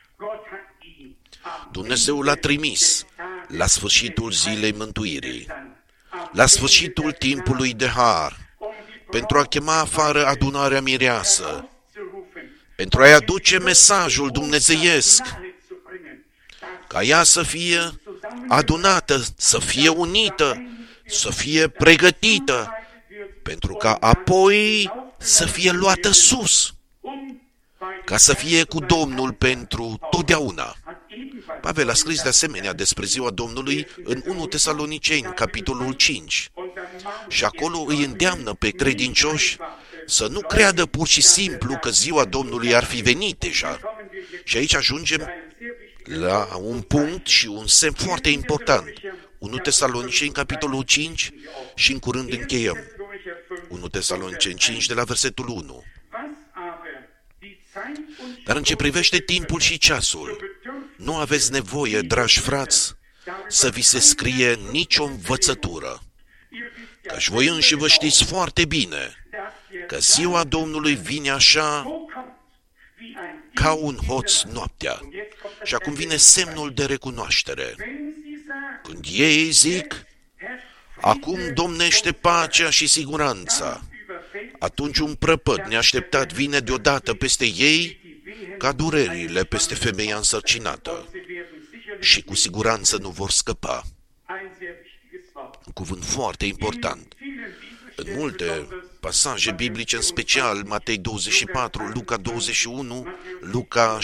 Dumnezeu l-a trimis la sfârșitul zilei mântuirii, la sfârșitul timpului de har, pentru a chema afară adunarea mireasă, pentru a-i aduce mesajul dumnezeiesc, ca ea să fie adunată, să fie unită, să fie pregătită, pentru ca apoi să fie luată sus, ca să fie cu Domnul pentru totdeauna. Pavel a scris de asemenea despre ziua Domnului în întâi Tesaloniceni, capitolul cinci, și acolo îi îndeamnă pe credincioși să nu creadă pur și simplu că ziua Domnului ar fi venit deja. Și aici ajungem la un punct și un semn foarte important. întâi Tesaloniceni, capitolul cinci, și în curând încheiem. întâi Tesaloniceni cinci, de la versetul unu. Dar în ce privește timpul și ceasul, nu aveți nevoie, dragi frați, să vi se scrie nicio învățătură, căci voi înși vă știți foarte bine că ziua Domnului vine așa ca un hoț noaptea. Și acum vine semnul de recunoaștere. Când ei zic: acum domnește pacea și siguranța, atunci un prăpăd neașteptat vine deodată peste ei, ca durerile peste femeia însărcinată, și cu siguranță nu vor scăpa. Un cuvânt foarte important. În multe pasaje biblice, în special Matei douăzeci și patru, Luca douăzeci și unu, Luca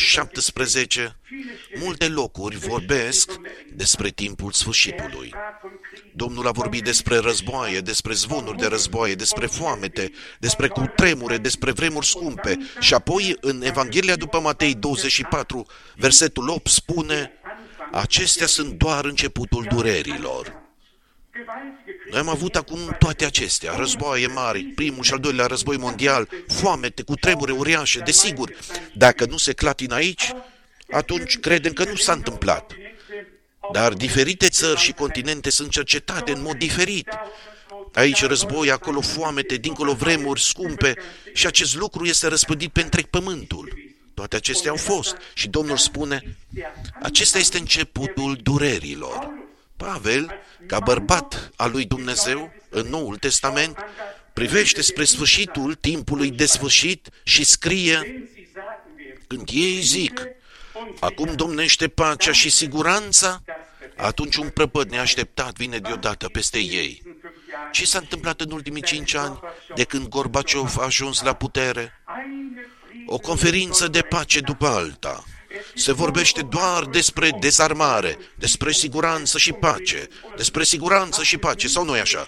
șaptesprezece, multe locuri vorbesc despre timpul sfârșitului. Domnul a vorbit despre războaie, despre zvonuri de războaie, despre foamete, despre cutremure, despre vremuri scumpe. Și apoi, în Evanghelia după Matei douăzeci și patru, versetul opt, spune: acestea sunt doar începutul durerilor. Noi am avut acum toate acestea, războaie mari, primul și al doilea război mondial, foamete, cutremure uriașe, desigur. Dacă nu se clatină aici, atunci credem că nu s-a întâmplat. Dar diferite țări și continente sunt cercetate în mod diferit. Aici război, acolo foamete, dincolo vremuri scumpe și acest lucru este răspândit pe întreg pământul. Toate acestea au fost și Domnul spune: acesta este începutul durerilor. Pavel, ca bărbat al lui Dumnezeu, în Noul Testament, privește spre sfârșitul timpului de sfârșit și scrie: când ei zic, acum domnește pacea și siguranța, atunci un prăpăd neașteptat vine deodată peste ei. Ce s-a întâmplat în ultimii cinci ani, de când Gorbaciov a ajuns la putere? O conferință de pace după alta. Se vorbește doar despre dezarmare, despre siguranță și pace, despre siguranță și pace, sau nu-i așa?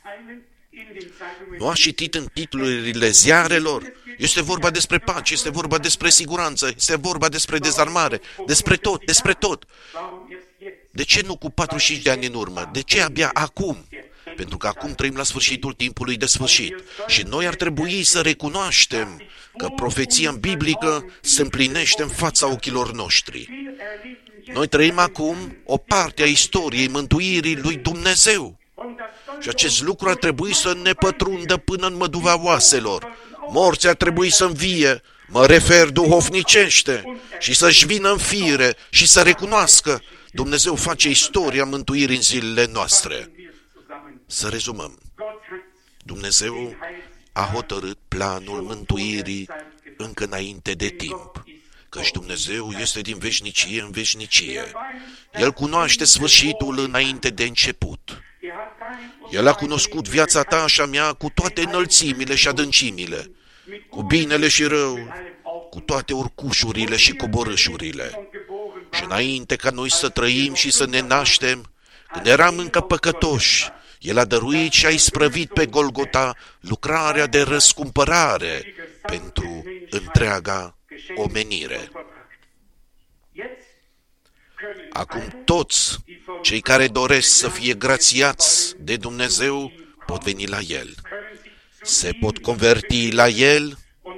Nu ați citit în titlurile ziarelor? Este vorba despre pace, este vorba despre siguranță, este vorba despre dezarmare, despre tot, despre tot. De ce nu cu patruzeci și cinci de ani în urmă? De ce abia acum? Pentru că acum trăim la sfârșitul timpului de sfârșit. Și noi ar trebui să recunoaștem că profeția biblică se împlinește în fața ochilor noștri. Noi trăim acum o parte a istoriei mântuirii lui Dumnezeu. Și acest lucru ar trebui să ne pătrundă până în măduva oaselor. Morții ar trebui să învie, mă refer duhovnicește, și să-și vină în fire și să recunoască: Dumnezeu face istoria mântuirii în zilele noastre. Să rezumăm. Dumnezeu a hotărât planul mântuirii încă înainte de timp, căci Dumnezeu este din veșnicie în veșnicie. El cunoaște sfârșitul înainte de început. El a cunoscut viața ta și a mea cu toate înălțimile și adâncimile, cu binele și rău, cu toate urcușurile și coborâșurile. Și înainte ca noi să trăim și să ne naștem, când eram încă păcătoși, El a dăruit și a isprăvit pe Golgota lucrarea de răscumpărare pentru întreaga omenire. Acum toți cei care doresc să fie grațiați de Dumnezeu pot veni la El. Se pot converti la El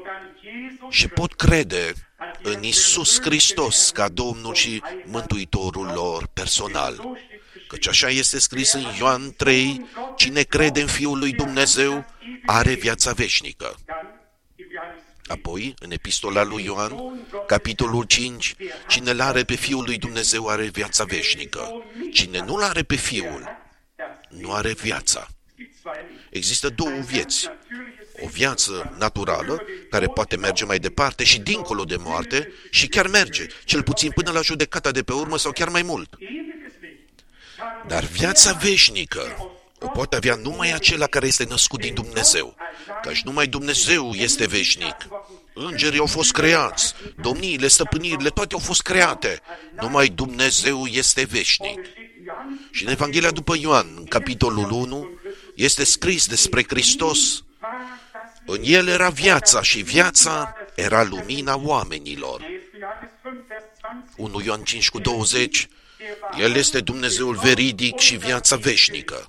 și pot crede în Iisus Hristos ca Domnul și Mântuitorul lor personal. Căci așa este scris în Ioan trei, cine crede în Fiul lui Dumnezeu are viața veșnică. Apoi, în epistola lui Ioan, capitolul cinci, cine l-are pe Fiul lui Dumnezeu are viața veșnică. Cine nu l-are pe Fiul, nu are viața. Există două vieți. O viață naturală, care poate merge mai departe și dincolo de moarte, și chiar merge, cel puțin până la judecata de pe urmă sau chiar mai mult. Dar viața veșnică o poate avea numai acela care este născut din Dumnezeu, căci numai Dumnezeu este veșnic. Îngerii au fost creați, domniile, stăpânirile, toate au fost create. Numai Dumnezeu este veșnic. Și în Evanghelia după Ioan, în capitolul unu, este scris despre Hristos: în El era viața și viața era lumina oamenilor. unu Ioan cinci cu douăzeci, El este Dumnezeul veridic și viața veșnică.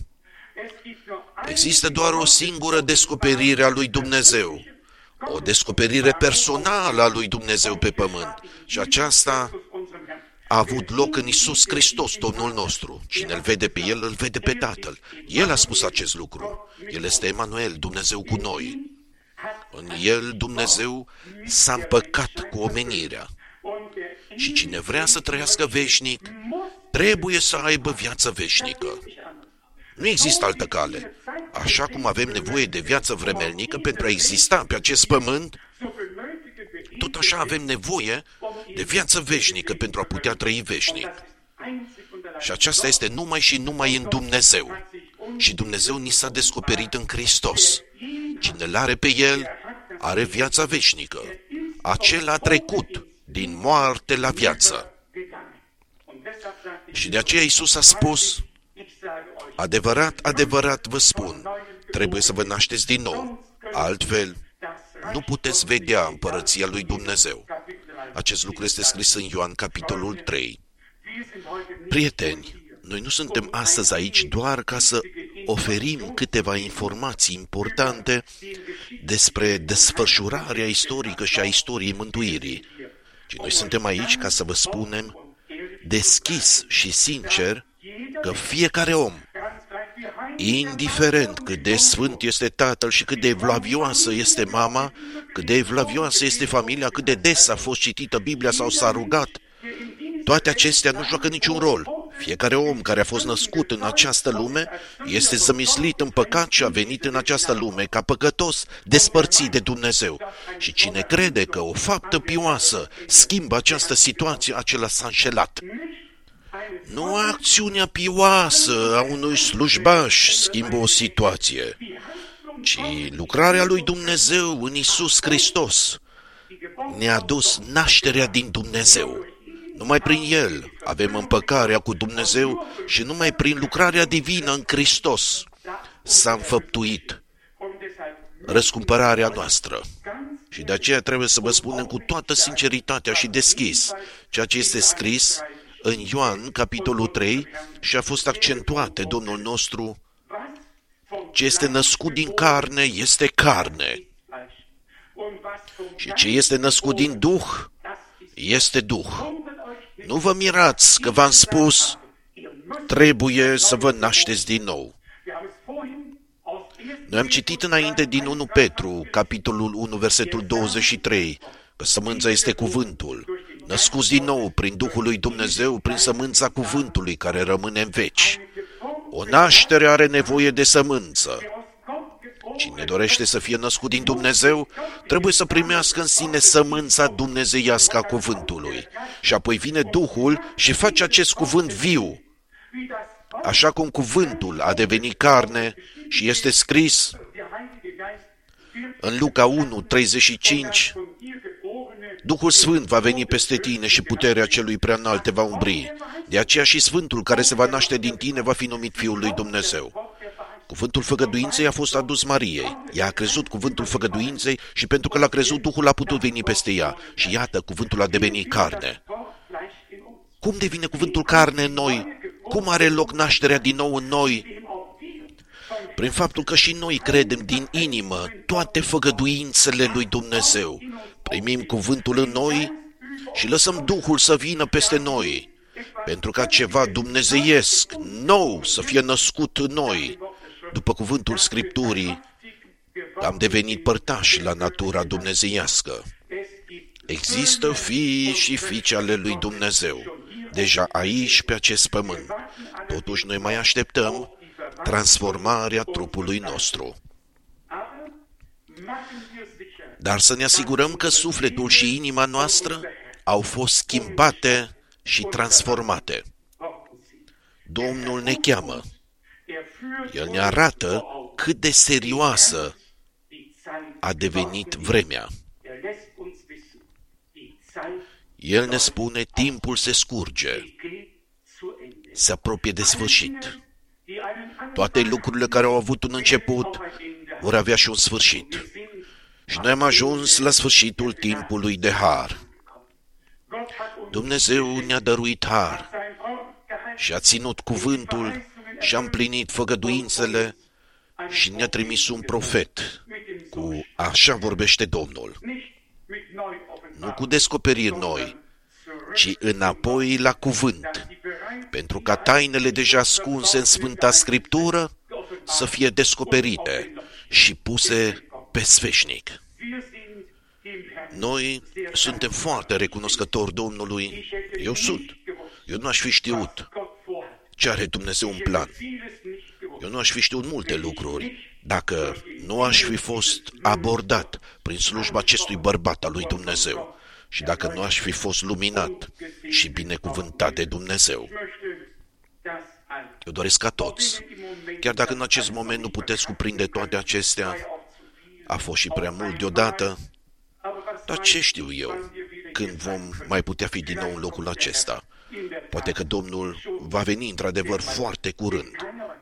Există doar o singură descoperire a lui Dumnezeu, o descoperire personală a lui Dumnezeu pe pământ, și aceasta a avut loc în Iisus Hristos, Domnul nostru. Cine îl vede pe El, îl vede pe Tatăl. El a spus acest lucru. El este Emanuel, Dumnezeu cu noi. În El Dumnezeu s-a împăcat cu omenirea. Și cine vrea să trăiască veșnic, trebuie să aibă viață veșnică. Nu există altă cale. Așa cum avem nevoie de viață vremelnică pentru a exista pe acest pământ, tot așa avem nevoie de viață veșnică pentru a putea trăi veșnic. Și aceasta este numai și numai în Dumnezeu. Și Dumnezeu ni s-a descoperit în Hristos. Cine l-are pe El, are viața veșnică. Acela a trecut din moarte la viață. Și de aceea Iisus a spus: Adevărat, adevărat vă spun, trebuie să vă nașteți din nou. Altfel, nu puteți vedea împărăția lui Dumnezeu. Acest lucru este scris în Ioan, capitolul trei. Prieteni, noi nu suntem astăzi aici doar ca să oferim câteva informații importante despre desfășurarea istorică și a istoriei mântuirii, ci noi suntem aici ca să vă spunem deschis și sincer că fiecare om, indiferent cât de sfânt este tatăl și cât de evlavioasă este mama, cât de evlavioasă este familia, cât de des a fost citită Biblia sau s-a rugat, toate acestea nu joacă niciun rol. Fiecare om care a fost născut în această lume este zămislit în păcat și a venit în această lume ca păcătos, despărțit de Dumnezeu. Și cine crede că o faptă pioasă schimbă această situație, acela s-a înșelat. Nu acțiunea pioasă a unui slujbaș schimbă o situație, ci lucrarea lui Dumnezeu în Iisus Hristos ne-a dus nașterea din Dumnezeu. Numai prin El avem împăcarea cu Dumnezeu și numai prin lucrarea divină în Hristos s-a înfăptuit răscumpărarea noastră. Și de aceea trebuie să vă spunem cu toată sinceritatea și deschis ceea ce este scris în Ioan, capitolul trei, și a fost accentuat de Domnul nostru: ce este născut din carne este carne, și ce este născut din Duh este Duh. Nu vă mirați că v-am spus, trebuie să vă nașteți din nou. Noi am citit înainte din unu Petru, capitolul unu, versetul douăzeci și trei, că sămânța este cuvântul, născuți din nou prin Duhul lui Dumnezeu, prin sămânța cuvântului care rămâne în veci. O naștere are nevoie de sămânță. Cine dorește să fie născut din Dumnezeu, trebuie să primească în sine sămânța dumnezeiască a cuvântului. Și apoi vine Duhul și face acest cuvânt viu. Așa cum cuvântul a devenit carne și este scris în Luca unu, treizeci și cinci, Duhul Sfânt va veni peste tine și puterea celui preanalt te va umbri. De aceea și Sfântul care se va naște din tine va fi numit Fiul lui Dumnezeu. Cuvântul făgăduinței a fost adus Mariei. Ea a crezut cuvântul făgăduinței și pentru că l-a crezut, Duhul a putut veni peste ea. Și iată, cuvântul a devenit carne. Cum devine cuvântul carne în noi? Cum are loc nașterea din nou în noi? Prin faptul că și noi credem din inimă toate făgăduințele lui Dumnezeu. Primim cuvântul în noi și lăsăm Duhul să vină peste noi, pentru ca ceva dumnezeiesc, nou, să fie născut în noi. După cuvântul Scripturii, am devenit părtași la natura dumnezeiască. Există fii și fiice ale lui Dumnezeu, deja aici pe acest pământ. Totuși noi mai așteptăm transformarea trupului nostru. Dar să ne asigurăm că sufletul și inima noastră au fost schimbate și transformate. Domnul ne cheamă. El ne arată cât de serioasă a devenit vremea. El ne spune, timpul se scurge, se apropie de sfârșit. Toate lucrurile care au avut un început vor avea și un sfârșit. Și noi am ajuns la sfârșitul timpului de har. Dumnezeu ne-a dăruit har și a ținut cuvântul și a împlinit făgăduințele și ne-a trimis un profet cu așa vorbește Domnul. Nu cu descoperiri noi, ci înapoi la cuvânt, pentru ca tainele deja ascunse în Sfânta Scriptură să fie descoperite și puse pe sfeșnic. Noi suntem foarte recunoscători Domnului. Eu sunt. Eu nu aș fi știut ce are Dumnezeu în plan. Eu nu aș fi știut multe lucruri dacă nu aș fi fost abordat prin slujba acestui bărbat al lui Dumnezeu și dacă nu aș fi fost luminat și binecuvântat de Dumnezeu. Eu doresc ca toți, chiar dacă în acest moment nu puteți cuprinde toate acestea, a fost și prea mult deodată, dar ce știu eu când vom mai putea fi din nou în locul acesta? Poate că Domnul va veni într-adevăr foarte curând.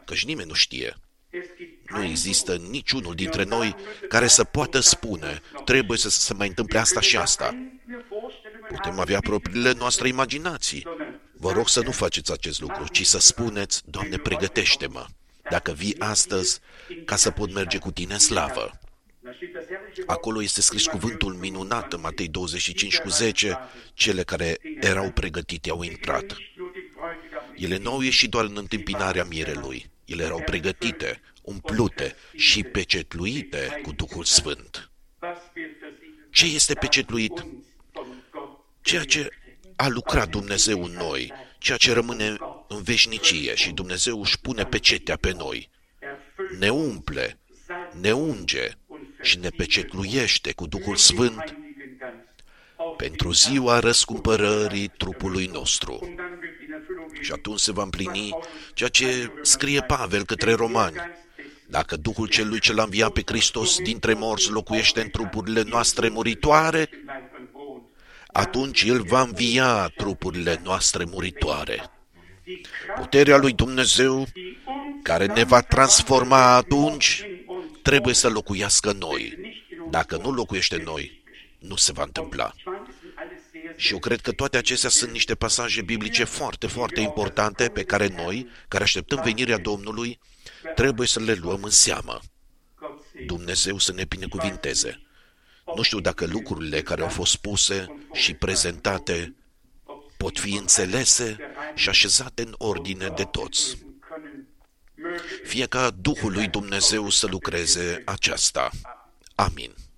căci nimeni nu știe. Nu există niciunul dintre noi care să poată spune, trebuie să se mai întâmple asta și asta. Putem avea propriile noastre imaginații. Vă rog să nu faceți acest lucru, ci să spuneți, Doamne, pregătește-mă, dacă vii astăzi, ca să pot merge cu tine în slavă. Acolo este scris cuvântul minunat în Matei douăzeci și cinci cu zece, cele care erau pregătite au intrat. Ele nu au ieșit doar în întâmpinarea mirelui, ele erau pregătite, umplute și pecetluite cu Duhul Sfânt. Ce este pecetluit? Ceea ce a lucrat Dumnezeu în noi, ceea ce rămâne în veșnicie și Dumnezeu își pune pecetea pe noi. Ne umple, ne unge și ne pecetluiește cu Duhul Sfânt pentru ziua răscumpărării trupului nostru. Și atunci se va împlini ceea ce scrie Pavel către romani. Dacă Duhul celui ce l-a înviat pe Hristos dintre morți locuiește în trupurile noastre muritoare, atunci El va învia trupurile noastre muritoare. Puterea lui Dumnezeu, care ne va transforma atunci, trebuie să locuiască în noi. Dacă nu locuiește în noi, nu se va întâmpla. Și eu cred că toate acestea sunt niște pasaje biblice foarte, foarte importante pe care noi, care așteptăm venirea Domnului, trebuie să le luăm în seamă. Dumnezeu să ne binecuvinteze. Nu știu dacă lucrurile care au fost spuse și prezentate pot fi înțelese și așezate în ordine de toți. Fie ca Duhul lui Dumnezeu să lucreze aceasta. Amin.